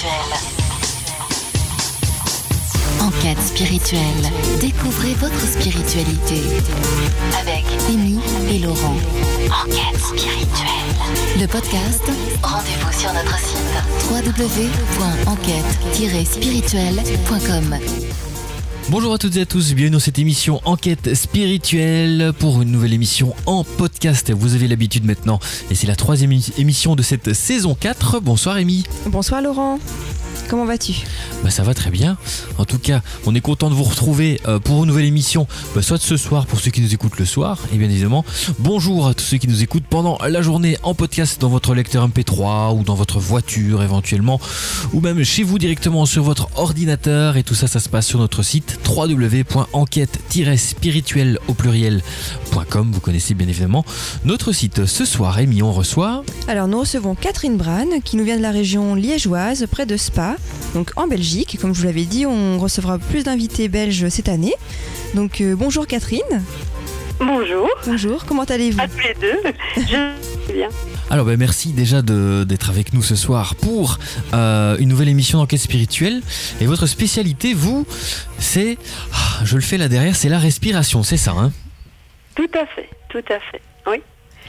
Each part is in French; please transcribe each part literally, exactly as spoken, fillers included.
Enquête spirituelle. Découvrez votre spiritualité avec Amy et Laurent. Enquête spirituelle. Le podcast. Rendez-vous sur notre site w w w point enquête tiret spirituelle point com. Bonjour à toutes et à tous, bienvenue dans cette émission Enquête spirituelle pour une nouvelle émission en podcast. Vous avez l'habitude maintenant et c'est la troisième émission de cette saison quatre. Bonsoir Amy. Bonsoir Laurent. Comment vas-tu ? Bah ça va très bien. En tout cas, on est content de vous retrouver euh, pour une nouvelle émission, bah, soit ce soir pour ceux qui nous écoutent le soir, et bien évidemment, bonjour à tous ceux qui nous écoutent pendant la journée en podcast dans votre lecteur M P trois ou dans votre voiture éventuellement, ou même chez vous directement sur votre ordinateur. Et tout ça, ça se passe sur notre site w w w point enquête tiret spirituelle au pluriel point com. Vous connaissez bien évidemment notre site. Ce soir, Amy, on reçoit... Alors nous recevons Catherine Bran qui nous vient de la région liégeoise près de Spa. Donc en Belgique, comme je vous l'avais dit, on recevra plus d'invités belges cette année. Donc euh, bonjour Catherine. Bonjour. Bonjour, comment allez-vous ? À tous les deux, je vais bien. Alors ben merci déjà de, d'être avec nous ce soir pour euh, une nouvelle émission d'enquête spirituelle. Et votre spécialité, vous, c'est, ah, je le fais là derrière, c'est la respiration, c'est ça, hein ? Tout à fait, tout à fait, oui.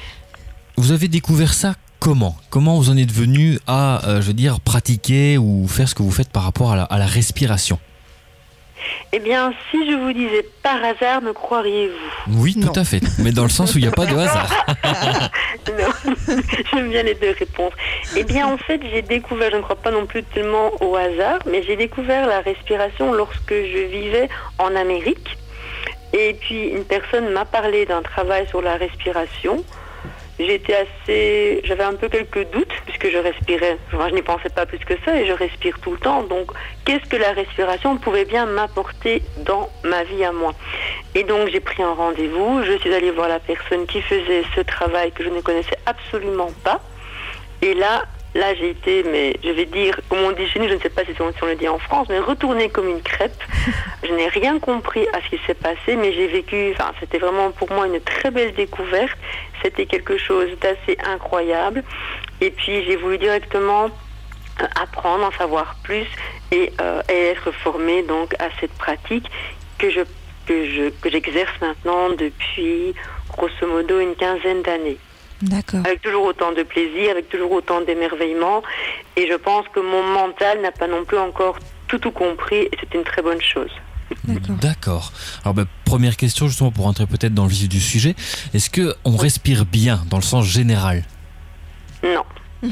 Vous avez découvert ça comment ? Comment vous en êtes venu à, euh, je veux dire, pratiquer ou faire ce que vous faites par rapport à la, à la respiration ? Eh bien, si je vous disais par hasard, me croiriez-vous ? Oui, Non. tout à fait. Mais dans le sens où il n'y a pas de hasard. Non, j'aime bien les deux réponses. Eh bien, en fait, j'ai découvert, je ne crois pas non plus tellement au hasard, mais j'ai découvert la respiration lorsque je vivais en Amérique. Et puis, une personne m'a parlé d'un travail sur la respiration. J'étais assez... J'avais un peu quelques doutes, puisque je respirais. Enfin, je n'y pensais pas plus que ça, et je respire tout le temps. Donc, qu'est-ce que la respiration pouvait bien m'apporter dans ma vie à moi ? Et donc, j'ai pris un rendez-vous. Je suis allée voir la personne qui faisait ce travail que je ne connaissais absolument pas. Et là, là, j'ai été, mais je vais dire, comme on dit chez nous, je ne sais pas si on, si on le dit en France, mais retournée comme une crêpe. Je n'ai rien compris à ce qui s'est passé, mais j'ai vécu, enfin, c'était vraiment pour moi une très belle découverte. C'était quelque chose d'assez incroyable. Et puis, j'ai voulu directement euh, apprendre, en savoir plus et, euh, et être formée donc à cette pratique que je, que je, que j'exerce maintenant depuis, grosso modo, une quinzaine d'années. D'accord. Avec toujours autant de plaisir, avec toujours autant d'émerveillement. Et je pense que mon mental n'a pas non plus encore tout tout compris. Et c'est une très bonne chose. D'accord. D'accord. Alors ben, première question justement pour rentrer peut-être dans le vif du sujet. Est-ce qu'on respire bien dans le sens général ? Non.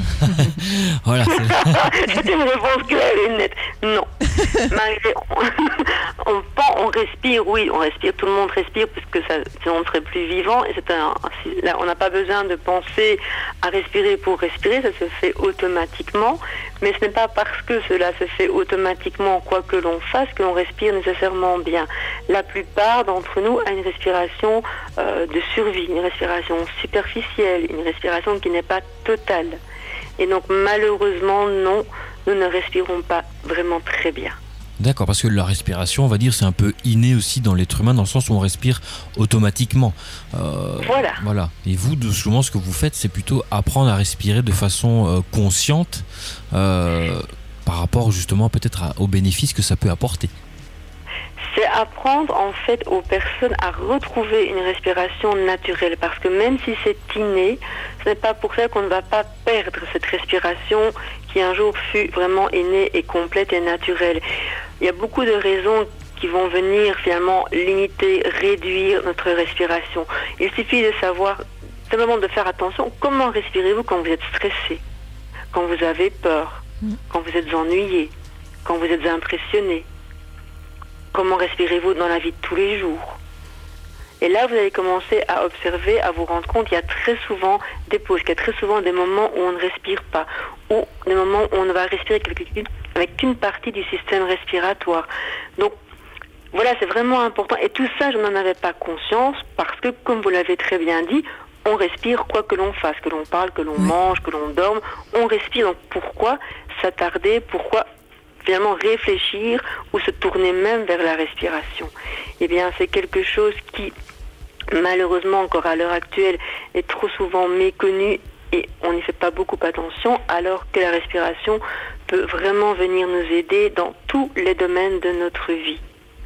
Voilà. C'est... C'est une réponse claire et nette. Non. Malgré, on, on, pense, on respire, oui, on respire, tout le monde respire, puisque ça, sinon on ne serait plus vivant. Et c'est un, là, on n'a pas besoin de penser à respirer pour respirer, ça se fait automatiquement. Mais ce n'est pas parce que cela se fait automatiquement, quoi que l'on fasse, que l'on respire nécessairement bien. La plupart d'entre nous a une respiration euh, de survie, une respiration superficielle, une respiration qui n'est pas totale. Et donc malheureusement, non, nous ne respirons pas vraiment très bien. D'accord, parce que la respiration, on va dire, c'est un peu inné aussi dans l'être humain, dans le sens où on respire automatiquement. Euh, voilà. Voilà. Et vous, de, souvent, ce que vous faites, c'est plutôt apprendre à respirer de façon euh, consciente euh, par rapport justement peut-être à, aux bénéfices que ça peut apporter. C'est apprendre en fait aux personnes à retrouver une respiration naturelle, parce que même si c'est inné, ce n'est pas pour ça qu'on ne va pas perdre cette respiration qui un jour fut vraiment innée et complète et naturelle. Il y a beaucoup de raisons qui vont venir finalement limiter, réduire notre respiration. Il suffit de savoir, simplement de faire attention, comment respirez-vous quand vous êtes stressé, quand vous avez peur, quand vous êtes ennuyé, quand vous êtes impressionné. Comment respirez-vous dans la vie de tous les jours ? Et là, vous allez commencer à observer, à vous rendre compte qu'il y a très souvent des pauses, qu'il y a très souvent des moments où on ne respire pas, ou des moments où on ne va respirer avec qu'une partie du système respiratoire. Donc, voilà, c'est vraiment important. Et tout ça, je n'en avais pas conscience, parce que, comme vous l'avez très bien dit, on respire quoi que l'on fasse, que l'on parle, que l'on oui. mange, que l'on dorme, on respire. Donc, pourquoi s'attarder, pourquoi finalement réfléchir ou se tourner même vers la respiration? Eh bien, c'est quelque chose qui, malheureusement, encore à l'heure actuelle, est trop souvent méconnu et on n'y fait pas beaucoup attention, alors que la respiration peut vraiment venir nous aider dans tous les domaines de notre vie.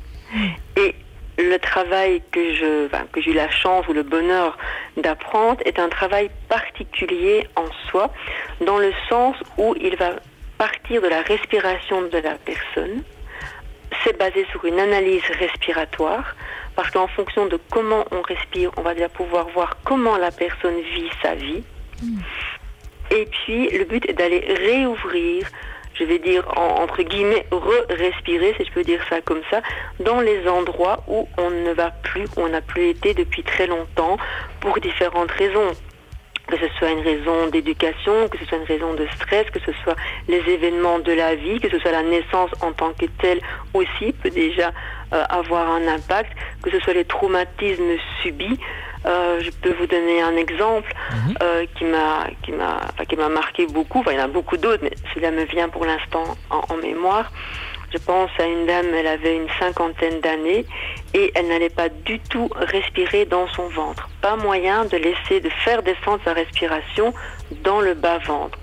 Et le travail que je, enfin, que j'ai eu la chance ou le bonheur d'apprendre est un travail particulier en soi, dans le sens où il va partir de la respiration de la personne. C'est basé sur une analyse respiratoire, parce qu'en fonction de comment on respire, on va déjà pouvoir voir comment la personne vit sa vie. Mmh. Et puis, le but est d'aller réouvrir, je vais dire en, entre guillemets, re-respirer, si je peux dire ça comme ça, dans les endroits où on ne va plus, où on n'a plus été depuis très longtemps, pour différentes raisons. Que ce soit une raison d'éducation, que ce soit une raison de stress, que ce soit les événements de la vie, que ce soit la naissance en tant que telle aussi peut déjà euh, avoir un impact, que ce soit les traumatismes subis. Euh, je peux vous donner un exemple mmh. euh, qui m'a qui m'a enfin, qui m'a marqué beaucoup. Enfin, il y en a beaucoup d'autres, mais celui-là me vient pour l'instant en, en mémoire. Je pense à une dame, elle avait une cinquantaine d'années et elle n'allait pas du tout respirer dans son ventre. Pas moyen de laisser, de faire descendre sa respiration dans le bas-ventre.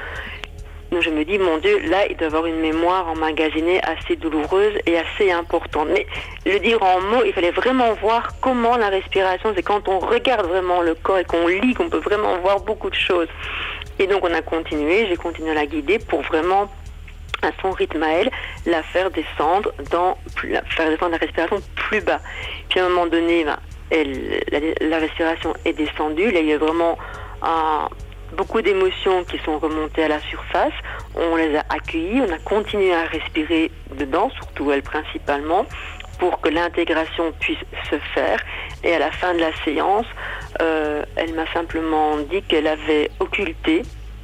Donc je me dis, mon Dieu, là, il doit avoir une mémoire emmagasinée assez douloureuse et assez importante. Mais le dire en mots, il fallait vraiment voir comment la respiration, c'est quand on regarde vraiment le corps et qu'on lit, qu'on peut vraiment voir beaucoup de choses. Et donc on a continué, j'ai continué à la guider pour vraiment, à son rythme à elle, la faire descendre dans, la faire descendre la respiration plus bas. Puis à un moment donné, ben, elle, la, la respiration est descendue. Là, il y a vraiment un, beaucoup d'émotions qui sont remontées à la surface. On les a accueillies, on a continué à respirer dedans, surtout elle principalement, pour que l'intégration puisse se faire. Et à la fin de la séance, euh, elle m'a simplement dit qu'elle avait occulté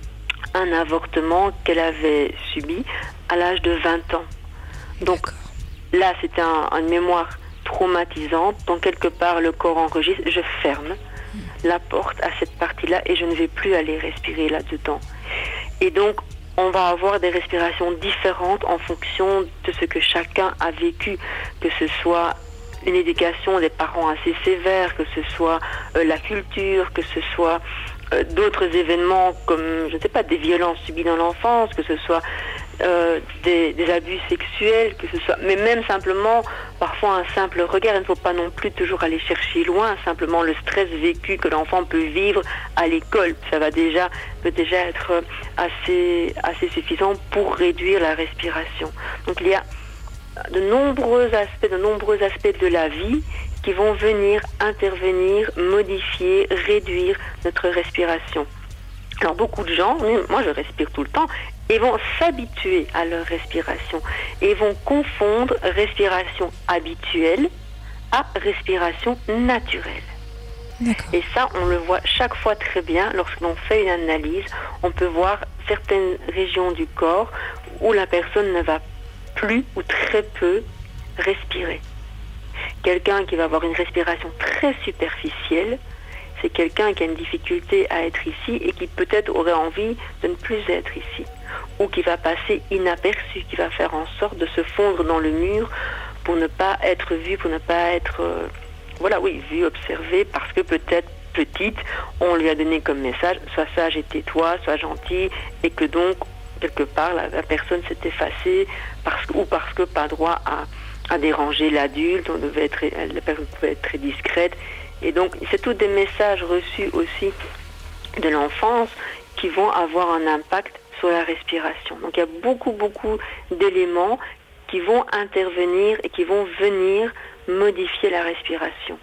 un avortement qu'elle avait subi à l'âge de vingt ans. Donc là, c'était un, une mémoire traumatisante. Donc quelque part, le corps enregistre. Je ferme la porte à cette partie-là et je ne vais plus aller respirer là-dedans. Et donc, on va avoir des respirations différentes en fonction de ce que chacun a vécu, que ce soit une éducation des parents assez sévère, que ce soit euh, la culture, que ce soit euh, d'autres événements comme, je ne sais pas, des violences subies dans l'enfance, que ce soit euh, des, des abus sexuels, que ce soit, mais même simplement, parfois un simple regard. Il ne faut pas non plus toujours aller chercher loin, simplement le stress vécu que l'enfant peut vivre à l'école. Ça va déjà, peut déjà être assez, assez suffisant pour réduire la respiration. Donc il y a de nombreux aspects, de nombreux aspects de la vie qui vont venir intervenir, modifier, réduire notre respiration. Alors beaucoup de gens, moi je respire tout le temps, et vont s'habituer à leur respiration et vont confondre respiration habituelle à respiration naturelle. D'accord. Et ça, on le voit chaque fois très bien lorsque l'on fait une analyse. On peut voir certaines régions du corps où la personne ne va plus ou très peu respirer. Quelqu'un qui va avoir une respiration très superficielle, c'est quelqu'un qui a une difficulté à être ici et qui peut-être aurait envie de ne plus être ici, ou qui va passer inaperçu, qui va faire en sorte de se fondre dans le mur pour ne pas être vu, pour ne pas être, euh, voilà, oui, vu, observé, parce que peut-être petite, on lui a donné comme message, sois sage et tais-toi, sois gentil, et que donc, quelque part, la, la personne s'est effacée, parce, ou parce que pas droit à, à déranger l'adulte, on devait être, la personne pouvait être très discrète. Et donc, c'est tous des messages reçus aussi de l'enfance qui vont avoir un impact sur la respiration. Donc, il y a beaucoup, beaucoup d'éléments qui vont intervenir et qui vont venir modifier la respiration.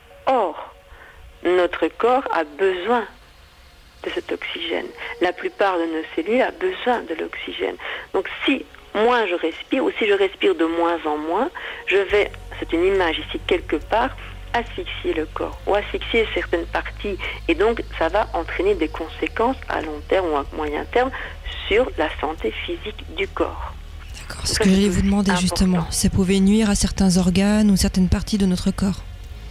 Or, notre corps a besoin de cet oxygène. La plupart de nos cellules a besoin de l'oxygène. Donc, si moins je respire, ou si je respire de moins en moins, je vais, c'est une image ici quelque part, asphyxier le corps ou asphyxier certaines parties, et donc ça va entraîner des conséquences à long terme ou à moyen terme sur la santé physique du corps. D'accord, c'est ce que j'allais vous demander important. Justement, ça pouvait nuire à certains organes ou certaines parties de notre corps.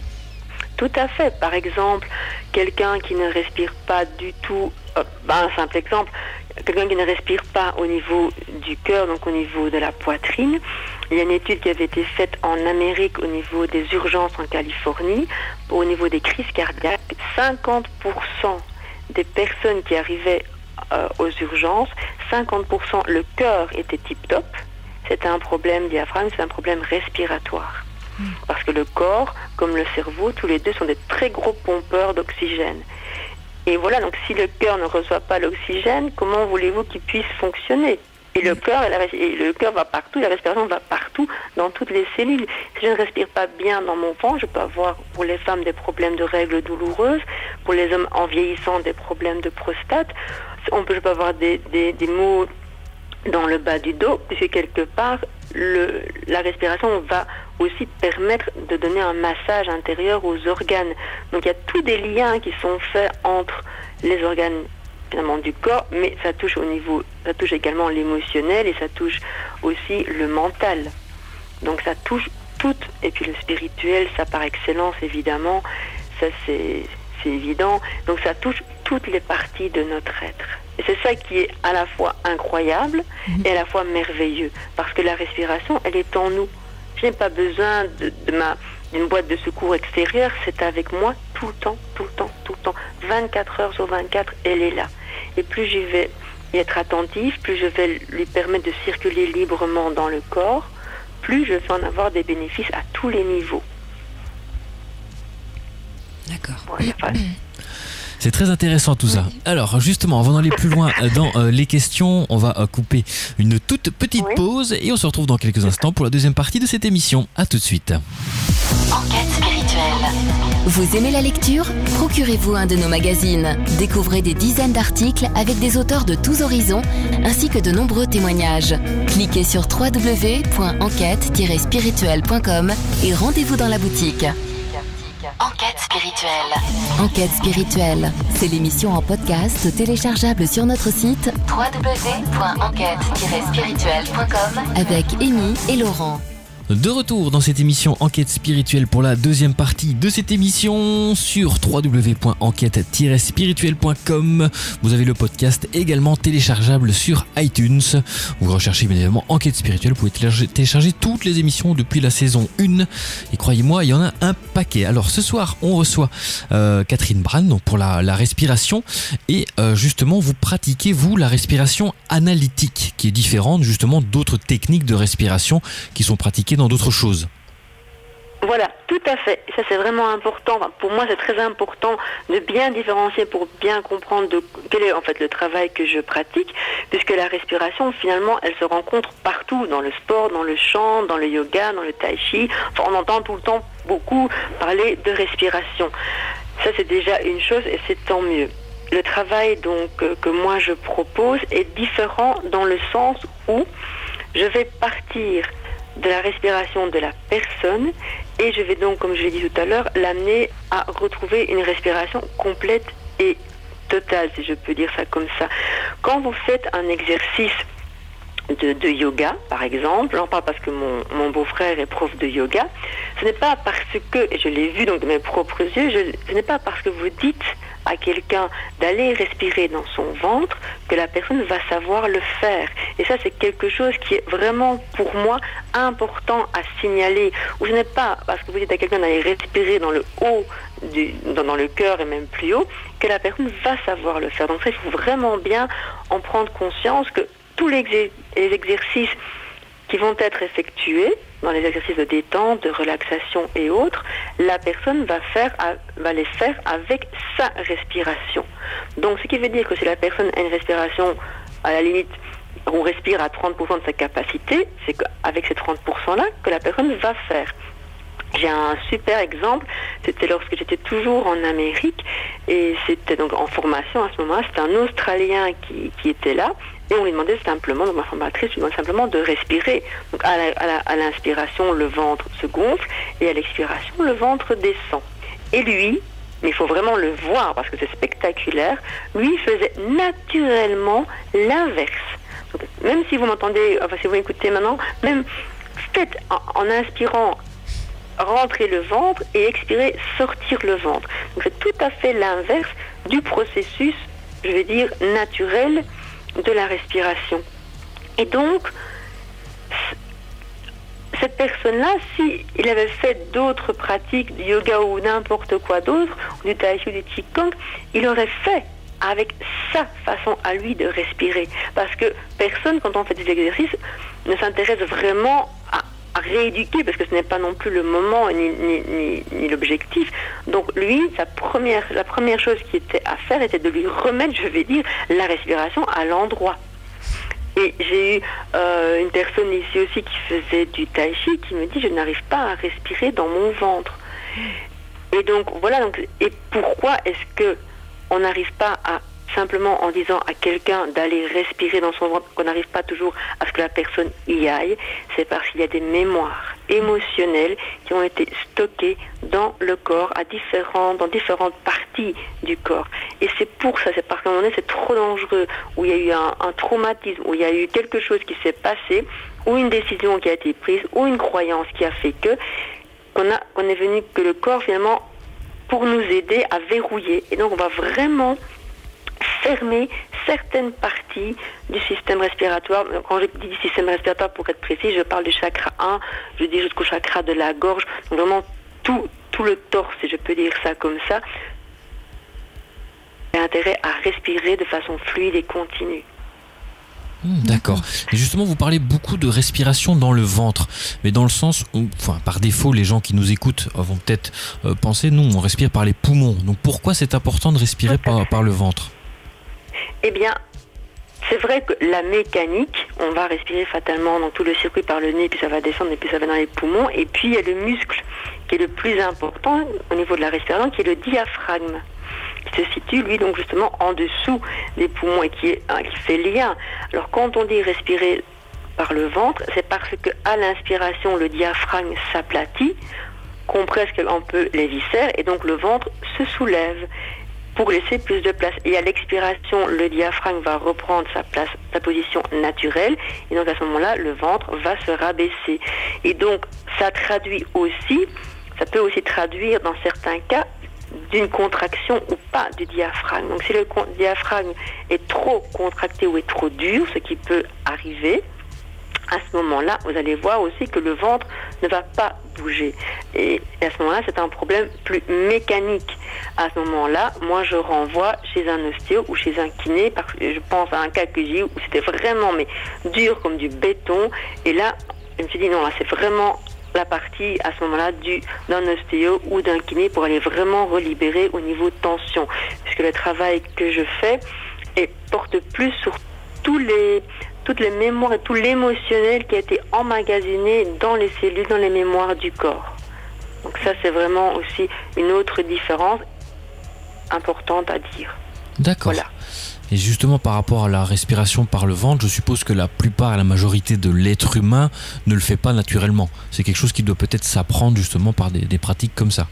Tout à fait. Par exemple, quelqu'un qui ne respire pas du tout, euh, ben, un simple exemple, quelqu'un qui ne respire pas au niveau du cœur, donc au niveau de la poitrine. Il y a une étude qui avait été faite en Amérique au niveau des urgences en Californie, au niveau des crises cardiaques. cinquante pour cent des personnes qui arrivaient euh, aux urgences, cinquante pour cent le cœur était tip-top. C'était un problème diaphragme, c'est un problème respiratoire. Mmh. Parce que le corps, comme le cerveau, tous les deux sont des très gros pompeurs d'oxygène. Et voilà, donc si le cœur ne reçoit pas l'oxygène, comment voulez-vous qu'il puisse fonctionner ? Et le cœur, et, la, et le cœur va partout, la respiration va partout, dans toutes les cellules. Si je ne respire pas bien dans mon ventre, je peux avoir pour les femmes des problèmes de règles douloureuses, pour les hommes en vieillissant des problèmes de prostate. On peut, je peux avoir des, des, des maux dans le bas du dos, puisque quelque part, le, la respiration va aussi permettre de donner un massage intérieur aux organes. Donc il y a tous des liens qui sont faits entre les organes finalement du corps, mais ça touche au niveau, ça touche également l'émotionnel et ça touche aussi le mental. Donc ça touche tout, et puis le spirituel, ça par excellence évidemment, ça c'est, c'est évident. Donc ça touche toutes les parties de notre être. Et c'est ça qui est à la fois incroyable et à la fois merveilleux, parce que la respiration, elle est en nous. Je n'ai pas besoin de, de ma, d'une boîte de secours extérieure, c'est avec moi tout le temps, tout le temps, tout le temps. vingt-quatre heures sur vingt-quatre, elle est là. Et plus je vais y être attentif, plus je vais lui permettre de circuler librement dans le corps, plus je vais en avoir des bénéfices à tous les niveaux. D'accord. Voilà, enfin, C'est très intéressant tout ça. Alors justement, avant d'aller plus loin dans euh, les questions, on va euh, couper une toute petite oui. pause et on se retrouve dans quelques instants pour la deuxième partie de cette émission. À tout de suite. Enquête spirituelle. Vous aimez la lecture ? Procurez-vous un de nos magazines. Découvrez des dizaines d'articles avec des auteurs de tous horizons, ainsi que de nombreux témoignages. Cliquez sur w w w point enquête tiret spirituelle point com et rendez-vous dans la boutique. Enquête spirituelle. Enquête spirituelle, c'est l'émission en podcast téléchargeable sur notre site w w w point enquête tiret spirituelle point com avec Amy et Laurent. De retour dans cette émission Enquête spirituelle pour la deuxième partie de cette émission sur w w w point enquête tiret spirituelle point com. Vous avez le podcast également téléchargeable sur iTunes. Vous recherchez bien évidemment Enquête spirituelle, vous pouvez télécharger toutes les émissions depuis la saison un. Et croyez-moi, il y en a un paquet. Alors ce soir, on reçoit euh, Catherine Bran donc pour la, la respiration. Et euh, justement, vous pratiquez, vous, la respiration analytique, qui est différente justement d'autres techniques de respiration qui sont pratiquées dans d'autres choses. Voilà, tout à fait. Ça, c'est vraiment important. Enfin, pour moi, c'est très important de bien différencier pour bien comprendre de quel est en fait le travail que je pratique, puisque la respiration, finalement, elle se rencontre partout, dans le sport, dans le chant, dans le yoga, dans le tai chi. Enfin, on entend tout le temps beaucoup parler de respiration. Ça, c'est déjà une chose et c'est tant mieux. Le travail donc euh, que moi je propose est différent dans le sens où je vais partir de la respiration de la personne et je vais donc, comme je l'ai dit tout à l'heure, l'amener à retrouver une respiration complète et totale, si je peux dire ça comme ça. Quand vous faites un exercice de, de yoga, par exemple, j'en parle parce que mon, mon beau-frère est prof de yoga, ce n'est pas parce que, et je l'ai vu donc de mes propres yeux, je, ce n'est pas parce que vous dites à quelqu'un d'aller respirer dans son ventre que la personne va savoir le faire. Et ça, c'est quelque chose qui est vraiment, pour moi, important à signaler. Où ce n'est pas parce que vous dites à quelqu'un d'aller respirer dans le haut, du, dans, dans le cœur et même plus haut, que la personne va savoir le faire. Donc ça, il faut vraiment bien en prendre conscience que tous les, exer- les exercices qui vont être effectués dans les exercices de détente, de relaxation et autres, la personne va faire, va les faire avec sa respiration. Donc, ce qui veut dire que si la personne a une respiration, à la limite, on respire à trente pour cent de sa capacité, c'est qu'avec ces trente pour cent-là que la personne va faire. J'ai un super exemple, c'était lorsque j'étais toujours en Amérique et c'était donc en formation à ce moment-là, c'était un Australien qui, qui était là et on lui demandait simplement, donc ma formatrice lui demandait simplement de respirer. Donc à, la, à, la, à l'inspiration, le ventre se gonfle et à l'expiration, le ventre descend. Et lui, mais il faut vraiment le voir parce que c'est spectaculaire, lui faisait naturellement l'inverse. Donc, même si vous m'entendez, enfin si vous m'écoutez maintenant, même faites en, en inspirant rentrer le ventre et expirer, sortir le ventre. Donc c'est tout à fait l'inverse du processus, je vais dire, naturel de la respiration. Et donc, cette personne-là, s'il avait fait d'autres pratiques, du yoga ou n'importe quoi d'autre, ou du tai chi ou du qigong, il aurait fait avec sa façon à lui de respirer. Parce que personne, quand on fait des exercices, ne s'intéresse vraiment à, à rééduquer, parce que ce n'est pas non plus le moment ni, ni, ni, ni l'objectif. Donc lui, sa première, la première chose qui était à faire était de lui remettre, je vais dire, la respiration à l'endroit. Et j'ai eu euh, une personne ici aussi qui faisait du tai chi qui me dit « je n'arrive pas à respirer dans mon ventre ». Et donc voilà, donc, et pourquoi est-ce que on n'arrive pas à, simplement en disant à quelqu'un d'aller respirer dans son ventre, qu'on n'arrive pas toujours à ce que la personne y aille? C'est parce qu'il y a des mémoires émotionnelles qui ont été stockées dans le corps, à différents, dans différentes parties du corps. Et c'est pour ça, c'est parce qu'à un moment donné, c'est trop dangereux, où il y a eu un, un traumatisme, où il y a eu quelque chose qui s'est passé, ou une décision qui a été prise, ou une croyance qui a fait que, qu'on a, qu'on est venu, que le corps finalement, pour nous aider à verrouiller. Et donc on va vraiment fermer certaines parties du système respiratoire. Quand je dis système respiratoire, pour être précis, je parle du chakra un, je dis jusqu'au chakra de la gorge, donc vraiment tout, tout le torse, si je peux dire ça comme ça. Il y a intérêt à respirer de façon fluide et continue. Mmh, d'accord. Et justement, vous parlez beaucoup de respiration dans le ventre, mais dans le sens où, enfin, par défaut, les gens qui nous écoutent vont peut-être euh, penser, nous, on respire par les poumons. Donc, pourquoi c'est important de respirer par, par le ventre? Eh bien, c'est vrai que la mécanique, on va respirer fatalement dans tout le circuit par le nez, puis ça va descendre, et puis ça va dans les poumons. Et puis, il y a le muscle qui est le plus important au niveau de la respiration, qui est le diaphragme, qui se situe, lui, donc justement en dessous des poumons et qui, est, hein, qui fait lien. Alors, quand on dit respirer par le ventre, c'est parce que à l'inspiration, le diaphragme s'aplatit, compresse un peu les viscères, et donc le ventre se soulève pour laisser plus de place. Et à l'expiration, le diaphragme va reprendre sa place, sa position naturelle, et donc à ce moment-là, le ventre va se rabaisser. Et donc, ça traduit aussi, ça peut aussi traduire dans certains cas d'une contraction ou pas du diaphragme. Donc si le diaphragme est trop contracté ou est trop dur, ce qui peut arriver, à ce moment-là, vous allez voir aussi que le ventre ne va pas bouger. Et à ce moment-là, c'est un problème plus mécanique. À ce moment-là, moi, je renvoie chez un ostéo ou chez un kiné, parce que je pense à un cas que j'ai eu où c'était vraiment mais dur comme du béton. Et là, je me suis dit non, là, c'est vraiment la partie à ce moment-là du, d'un ostéo ou d'un kiné pour aller vraiment relibérer au niveau de tension. Puisque le travail que je fais et porte plus sur tous les, toutes les mémoires et tout l'émotionnel qui a été emmagasiné dans les cellules, dans les mémoires du corps. Donc ça, c'est vraiment aussi une autre différence importante à dire. D'accord. Voilà. Et justement, par rapport à la respiration par le ventre, je suppose que la plupart, la majorité de l'être humain ne le fait pas naturellement. C'est quelque chose qui doit peut-être s'apprendre justement par des, des pratiques comme ça.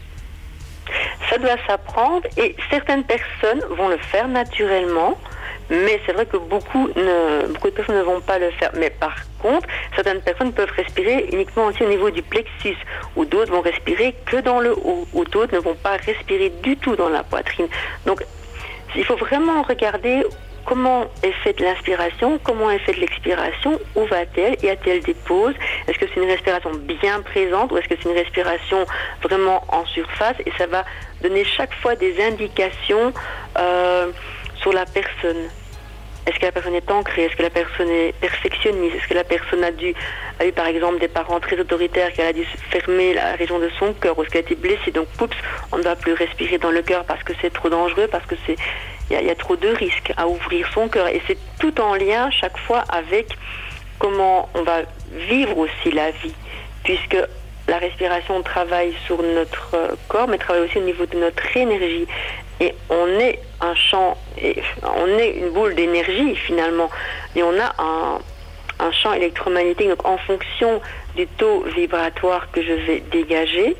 Ça doit s'apprendre et certaines personnes vont le faire naturellement, mais c'est vrai que beaucoup, ne, beaucoup de personnes ne vont pas le faire. Mais par contre, certaines personnes peuvent respirer uniquement aussi au niveau du plexus, ou d'autres vont respirer que dans le haut, ou d'autres ne vont pas respirer du tout dans la poitrine. Donc, il faut vraiment regarder comment est faite l'inspiration, comment est faite l'expiration, où va-t-elle, y a-t-elle des pauses, est-ce que c'est une respiration bien présente ou est-ce que c'est une respiration vraiment en surface, et ça va donner chaque fois des indications euh, sur la personne. Est-ce que la personne est ancrée? Est-ce que la personne est perfectionniste? Est-ce que la personne a, dû, a eu par exemple des parents très autoritaires, qu'elle a dû fermer la région de son cœur, ou est-ce qu'elle a été blessée? Donc, poups, on ne va plus respirer dans le cœur parce que c'est trop dangereux, parce que c'est il y, y a trop de risques à ouvrir son cœur. Et c'est tout en lien chaque fois avec comment on va vivre aussi la vie, puisque la respiration travaille sur notre corps, mais travaille aussi au niveau de notre énergie. Et on est un champ, et on est une boule d'énergie finalement, et on a un, un champ électromagnétique. Donc en fonction du taux vibratoire que je vais dégager,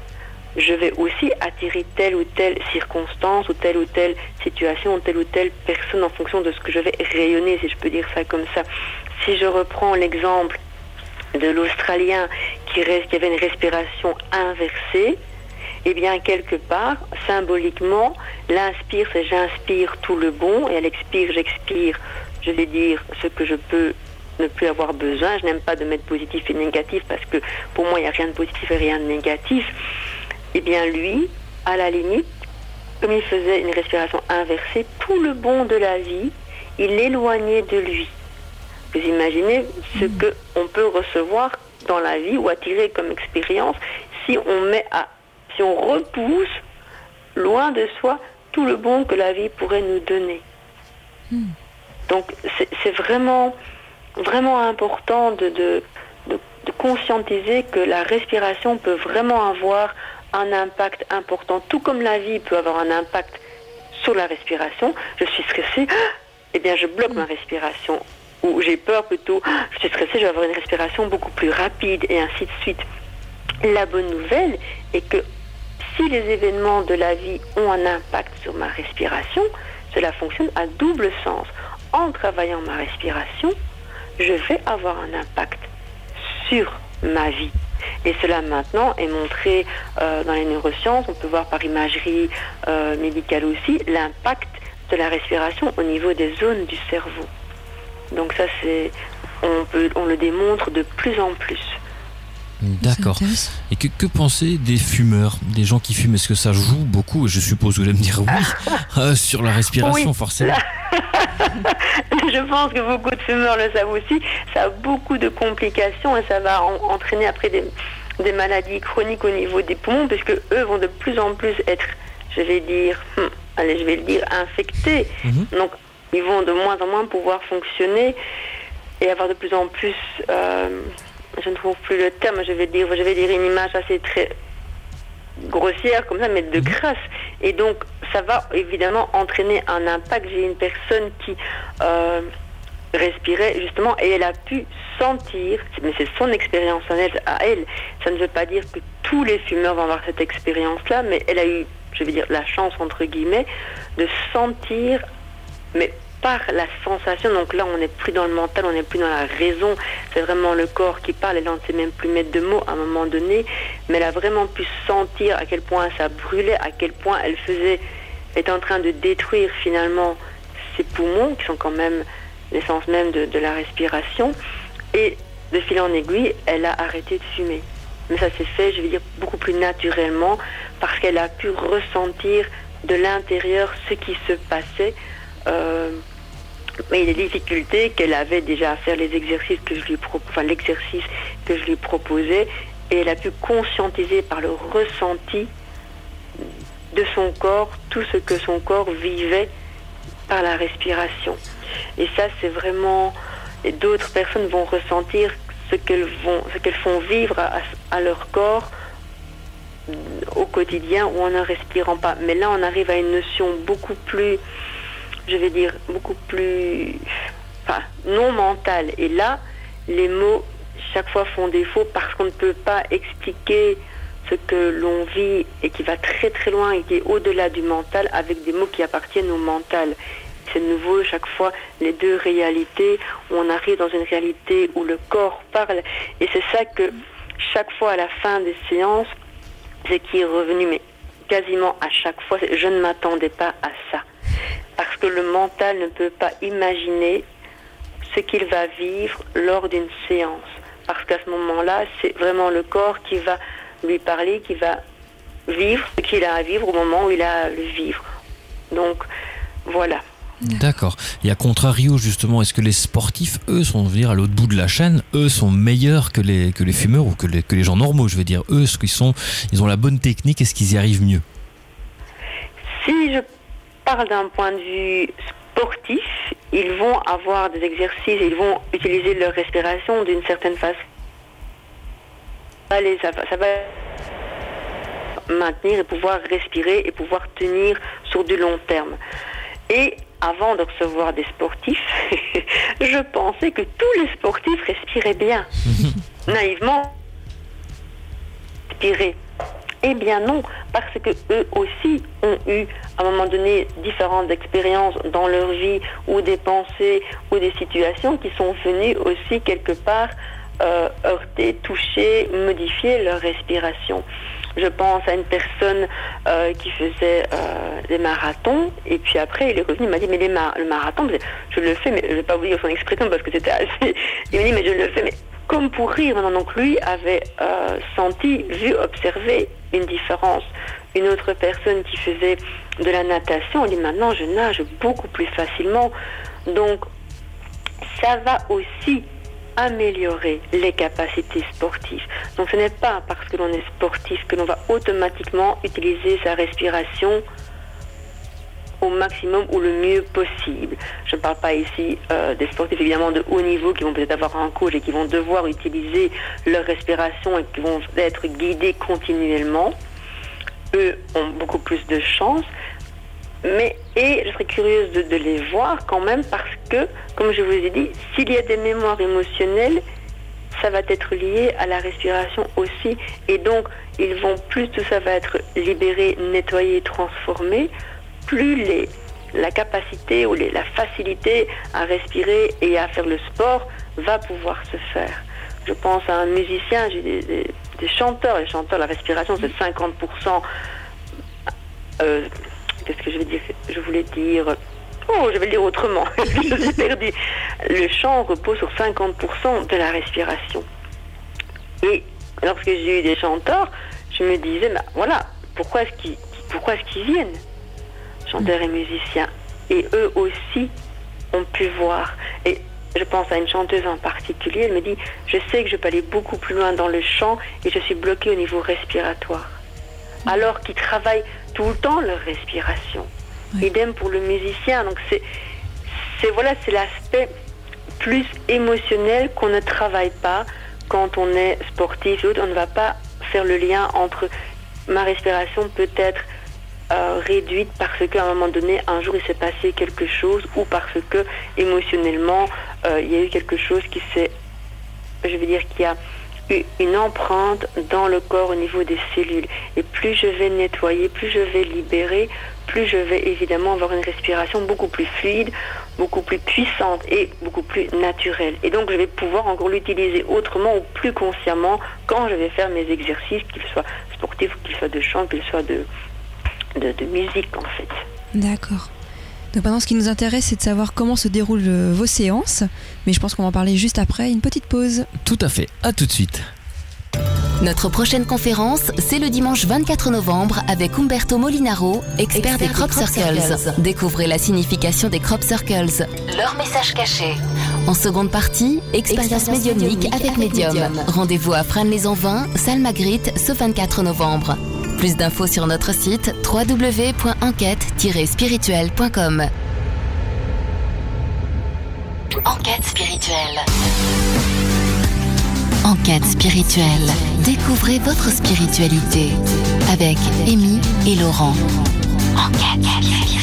je vais aussi attirer telle ou telle circonstance, ou telle ou telle situation, ou telle ou telle personne en fonction de ce que je vais rayonner, si je peux dire ça comme ça. Si je reprends l'exemple de l'Australien qui, reste, qui avait une respiration inversée, eh bien, quelque part, symboliquement, l'inspire, c'est j'inspire tout le bon, et à l'expire, j'expire, je vais dire ce que je peux ne plus avoir besoin. Je n'aime pas de mettre positif et négatif, parce que pour moi, il n'y a rien de positif et rien de négatif. Eh bien, lui, à la limite, comme il faisait une respiration inversée, tout le bon de la vie, il l'éloignait de lui. Vous imaginez ce mmh. qu'on peut recevoir dans la vie ou attirer comme expérience si on met à, si on repousse loin de soi tout le bon que la vie pourrait nous donner. Mmh. Donc c'est, c'est vraiment, vraiment important de, de, de, de conscientiser que la respiration peut vraiment avoir un impact important, tout comme la vie peut avoir un impact sur la respiration. Je suis stressée, eh bien je bloque ma respiration. Ou j'ai peur plutôt, je suis stressée, je vais avoir une respiration beaucoup plus rapide, et ainsi de suite. La bonne nouvelle est que si les événements de la vie ont un impact sur ma respiration, cela fonctionne à double sens. En travaillant ma respiration, je vais avoir un impact sur ma vie. Et cela maintenant est montré euh, dans les neurosciences, on peut voir par imagerie euh, médicale aussi, l'impact de la respiration au niveau des zones du cerveau. Donc ça, c'est, on, peut, on le démontre de plus en plus. D'accord. Et que, que penser des fumeurs, des gens qui fument? Est-ce que ça joue beaucoup? Je suppose que vous allez me dire oui, euh, sur la respiration, oui, forcément. Je pense que beaucoup de fumeurs le savent aussi. Ça a beaucoup de complications et ça va en, entraîner après des, des maladies chroniques au niveau des poumons, puisque eux vont de plus en plus être, je vais dire, hum, allez, je vais le dire, infectés. Mm-hmm. Donc, ils vont de moins en moins pouvoir fonctionner et avoir de plus en plus, euh, je ne trouve plus le terme, je vais dire, je vais dire une image assez très grossière comme ça, mais de crasse. Et donc, ça va évidemment entraîner un impact. J'ai une personne qui euh, respirait justement et elle a pu sentir, mais c'est son expérience à elle. Ça ne veut pas dire que tous les fumeurs vont avoir cette expérience-là, mais elle a eu, je vais dire, la chance entre guillemets de sentir, mais par la sensation. Donc là, on n'est plus dans le mental, on n'est plus dans la raison. C'est vraiment le corps qui parle. Et là, on ne sait même plus mettre de mots à un moment donné. Mais elle a vraiment pu sentir à quel point ça brûlait, à quel point elle faisait, est en train de détruire finalement ses poumons, qui sont quand même l'essence même de, de la respiration. Et de fil en aiguille, elle a arrêté de fumer. Mais ça s'est fait, je vais dire, beaucoup plus naturellement, parce qu'elle a pu ressentir de l'intérieur ce qui se passait. Euh, mais les difficultés qu'elle avait déjà à faire les exercices que je lui pro- enfin l'exercice que je lui proposais, et elle a pu conscientiser par le ressenti de son corps tout ce que son corps vivait par la respiration. Et ça, c'est vraiment, et d'autres personnes vont ressentir ce qu'elles vont, ce qu'elles font vivre à, à leur corps au quotidien ou en ne respirant pas. Mais là, on arrive à une notion beaucoup plus, je vais dire, beaucoup plus enfin, non mentale. Et là, les mots, chaque fois, font défaut parce qu'on ne peut pas expliquer ce que l'on vit et qui va très très loin et qui est au-delà du mental avec des mots qui appartiennent au mental. C'est de nouveau, chaque fois, les deux réalités, où on arrive dans une réalité où le corps parle. Et c'est ça que, chaque fois, à la fin des séances, c'est qui est revenu, mais quasiment à chaque fois, je ne m'attendais pas à ça. Parce que le mental ne peut pas imaginer ce qu'il va vivre lors d'une séance. Parce qu'à ce moment-là, c'est vraiment le corps qui va lui parler, qui va vivre ce qu'il a à vivre au moment où il a à le vivre. Donc, voilà. D'accord. Et à contrario, justement, est-ce que les sportifs, eux, sont, je veux dire, à l'autre bout de la chaîne, eux, sont meilleurs que les, que les fumeurs ou que les, que les gens normaux, je veux dire, eux, est-ce qu'ils sont, ils ont la bonne technique, est-ce qu'ils y arrivent mieux? Si je parle d'un point de vue sportif, ils vont avoir des exercices, ils vont utiliser leur respiration d'une certaine façon. Allez, ça va, ça va maintenir et pouvoir respirer et pouvoir tenir sur du long terme. Et avant de recevoir des sportifs, je pensais que tous les sportifs respiraient bien. Naïvement, respirer. Eh bien non, parce que eux aussi ont eu à un moment donné différentes expériences dans leur vie ou des pensées ou des situations qui sont venues aussi quelque part euh, heurter, toucher, modifier leur respiration. Je pense à une personne euh, qui faisait euh, des marathons et puis après il est revenu, il m'a dit mais les mar- le marathon, je le fais mais je ne vais pas vous dire son expression parce que c'était assez... Il m'a dit mais je le fais mais comme pour rire. Maintenant, donc lui avait euh, senti, vu, observé une différence. Une autre personne qui faisait de la natation, on dit maintenant je nage beaucoup plus facilement. Donc ça va aussi améliorer les capacités sportives. Donc ce n'est pas parce que l'on est sportif que l'on va automatiquement utiliser sa respiration au maximum ou le mieux possible. Je ne parle pas ici euh, des sportifs évidemment de haut niveau qui vont peut-être avoir un coach et qui vont devoir utiliser leur respiration et qui vont être guidés continuellement. Eux ont beaucoup plus de chance. Mais, et je serais curieuse de, de les voir quand même parce que, comme je vous ai dit, s'il y a des mémoires émotionnelles, ça va être lié à la respiration aussi. Et donc, ils vont plus, tout ça va être libéré, nettoyé, transformé, plus les, la capacité ou les, la facilité à respirer et à faire le sport va pouvoir se faire. Je pense à un musicien, j'ai des, des, des chanteurs, les chanteurs, la respiration c'est cinquante pour cent. Euh, qu'est-ce que je vais dire ? Je voulais dire... Oh, je vais le dire autrement. Je suis perdue. Le chant repose sur cinquante pour cent de la respiration. Et lorsque j'ai eu des chanteurs, je me disais, ben voilà, pourquoi est-ce qu'ils, pourquoi est-ce qu'ils viennent ? Chanteurs et musiciens. Et eux aussi ont pu voir. Et je pense à une chanteuse en particulier, elle me dit, je sais que je peux aller beaucoup plus loin dans le chant et je suis bloquée au niveau respiratoire. Alors qu'ils travaillent tout le temps leur respiration. Oui. Idem pour le musicien. Donc c'est, c'est voilà, c'est l'aspect plus émotionnel qu'on ne travaille pas quand on est sportif. On ne va pas faire le lien entre ma respiration peut être euh, réduite parce qu'à un moment donné, un jour il s'est passé quelque chose ou parce que émotionnellement euh, il y a eu quelque chose qui s'est, je veux dire, qui a eu une empreinte dans le corps au niveau des cellules. Et plus je vais nettoyer, plus je vais libérer, plus je vais évidemment avoir une respiration beaucoup plus fluide, beaucoup plus puissante et beaucoup plus naturelle. Et donc je vais pouvoir encore l'utiliser autrement ou plus consciemment quand je vais faire mes exercices, qu'ils soient sportifs, qu'ils soient de chant, qu'ils soient de, de, de musique en fait. D'accord. Donc maintenant ce qui nous intéresse c'est de savoir comment se déroulent euh, vos séances, mais je pense qu'on va en parler juste après une petite pause. Tout à fait, à tout de suite. Notre prochaine conférence, c'est le dimanche vingt-quatre novembre avec Umberto Molinaro, expert, expert des crop, crop circles. circles. Découvrez la signification des crop circles, leur message caché. En seconde partie, expérience, expérience médiumnique avec, avec Médium. Médium. Rendez-vous à Frasnes-les-Envins, salle Magritte, ce vingt-quatre novembre. Plus d'infos sur notre site w w w point enquête tiret spirituelle point com. Enquête spirituelle. Enquête spirituelle. Découvrez votre spiritualité avec Amy et Laurent. Enquête spirituelle.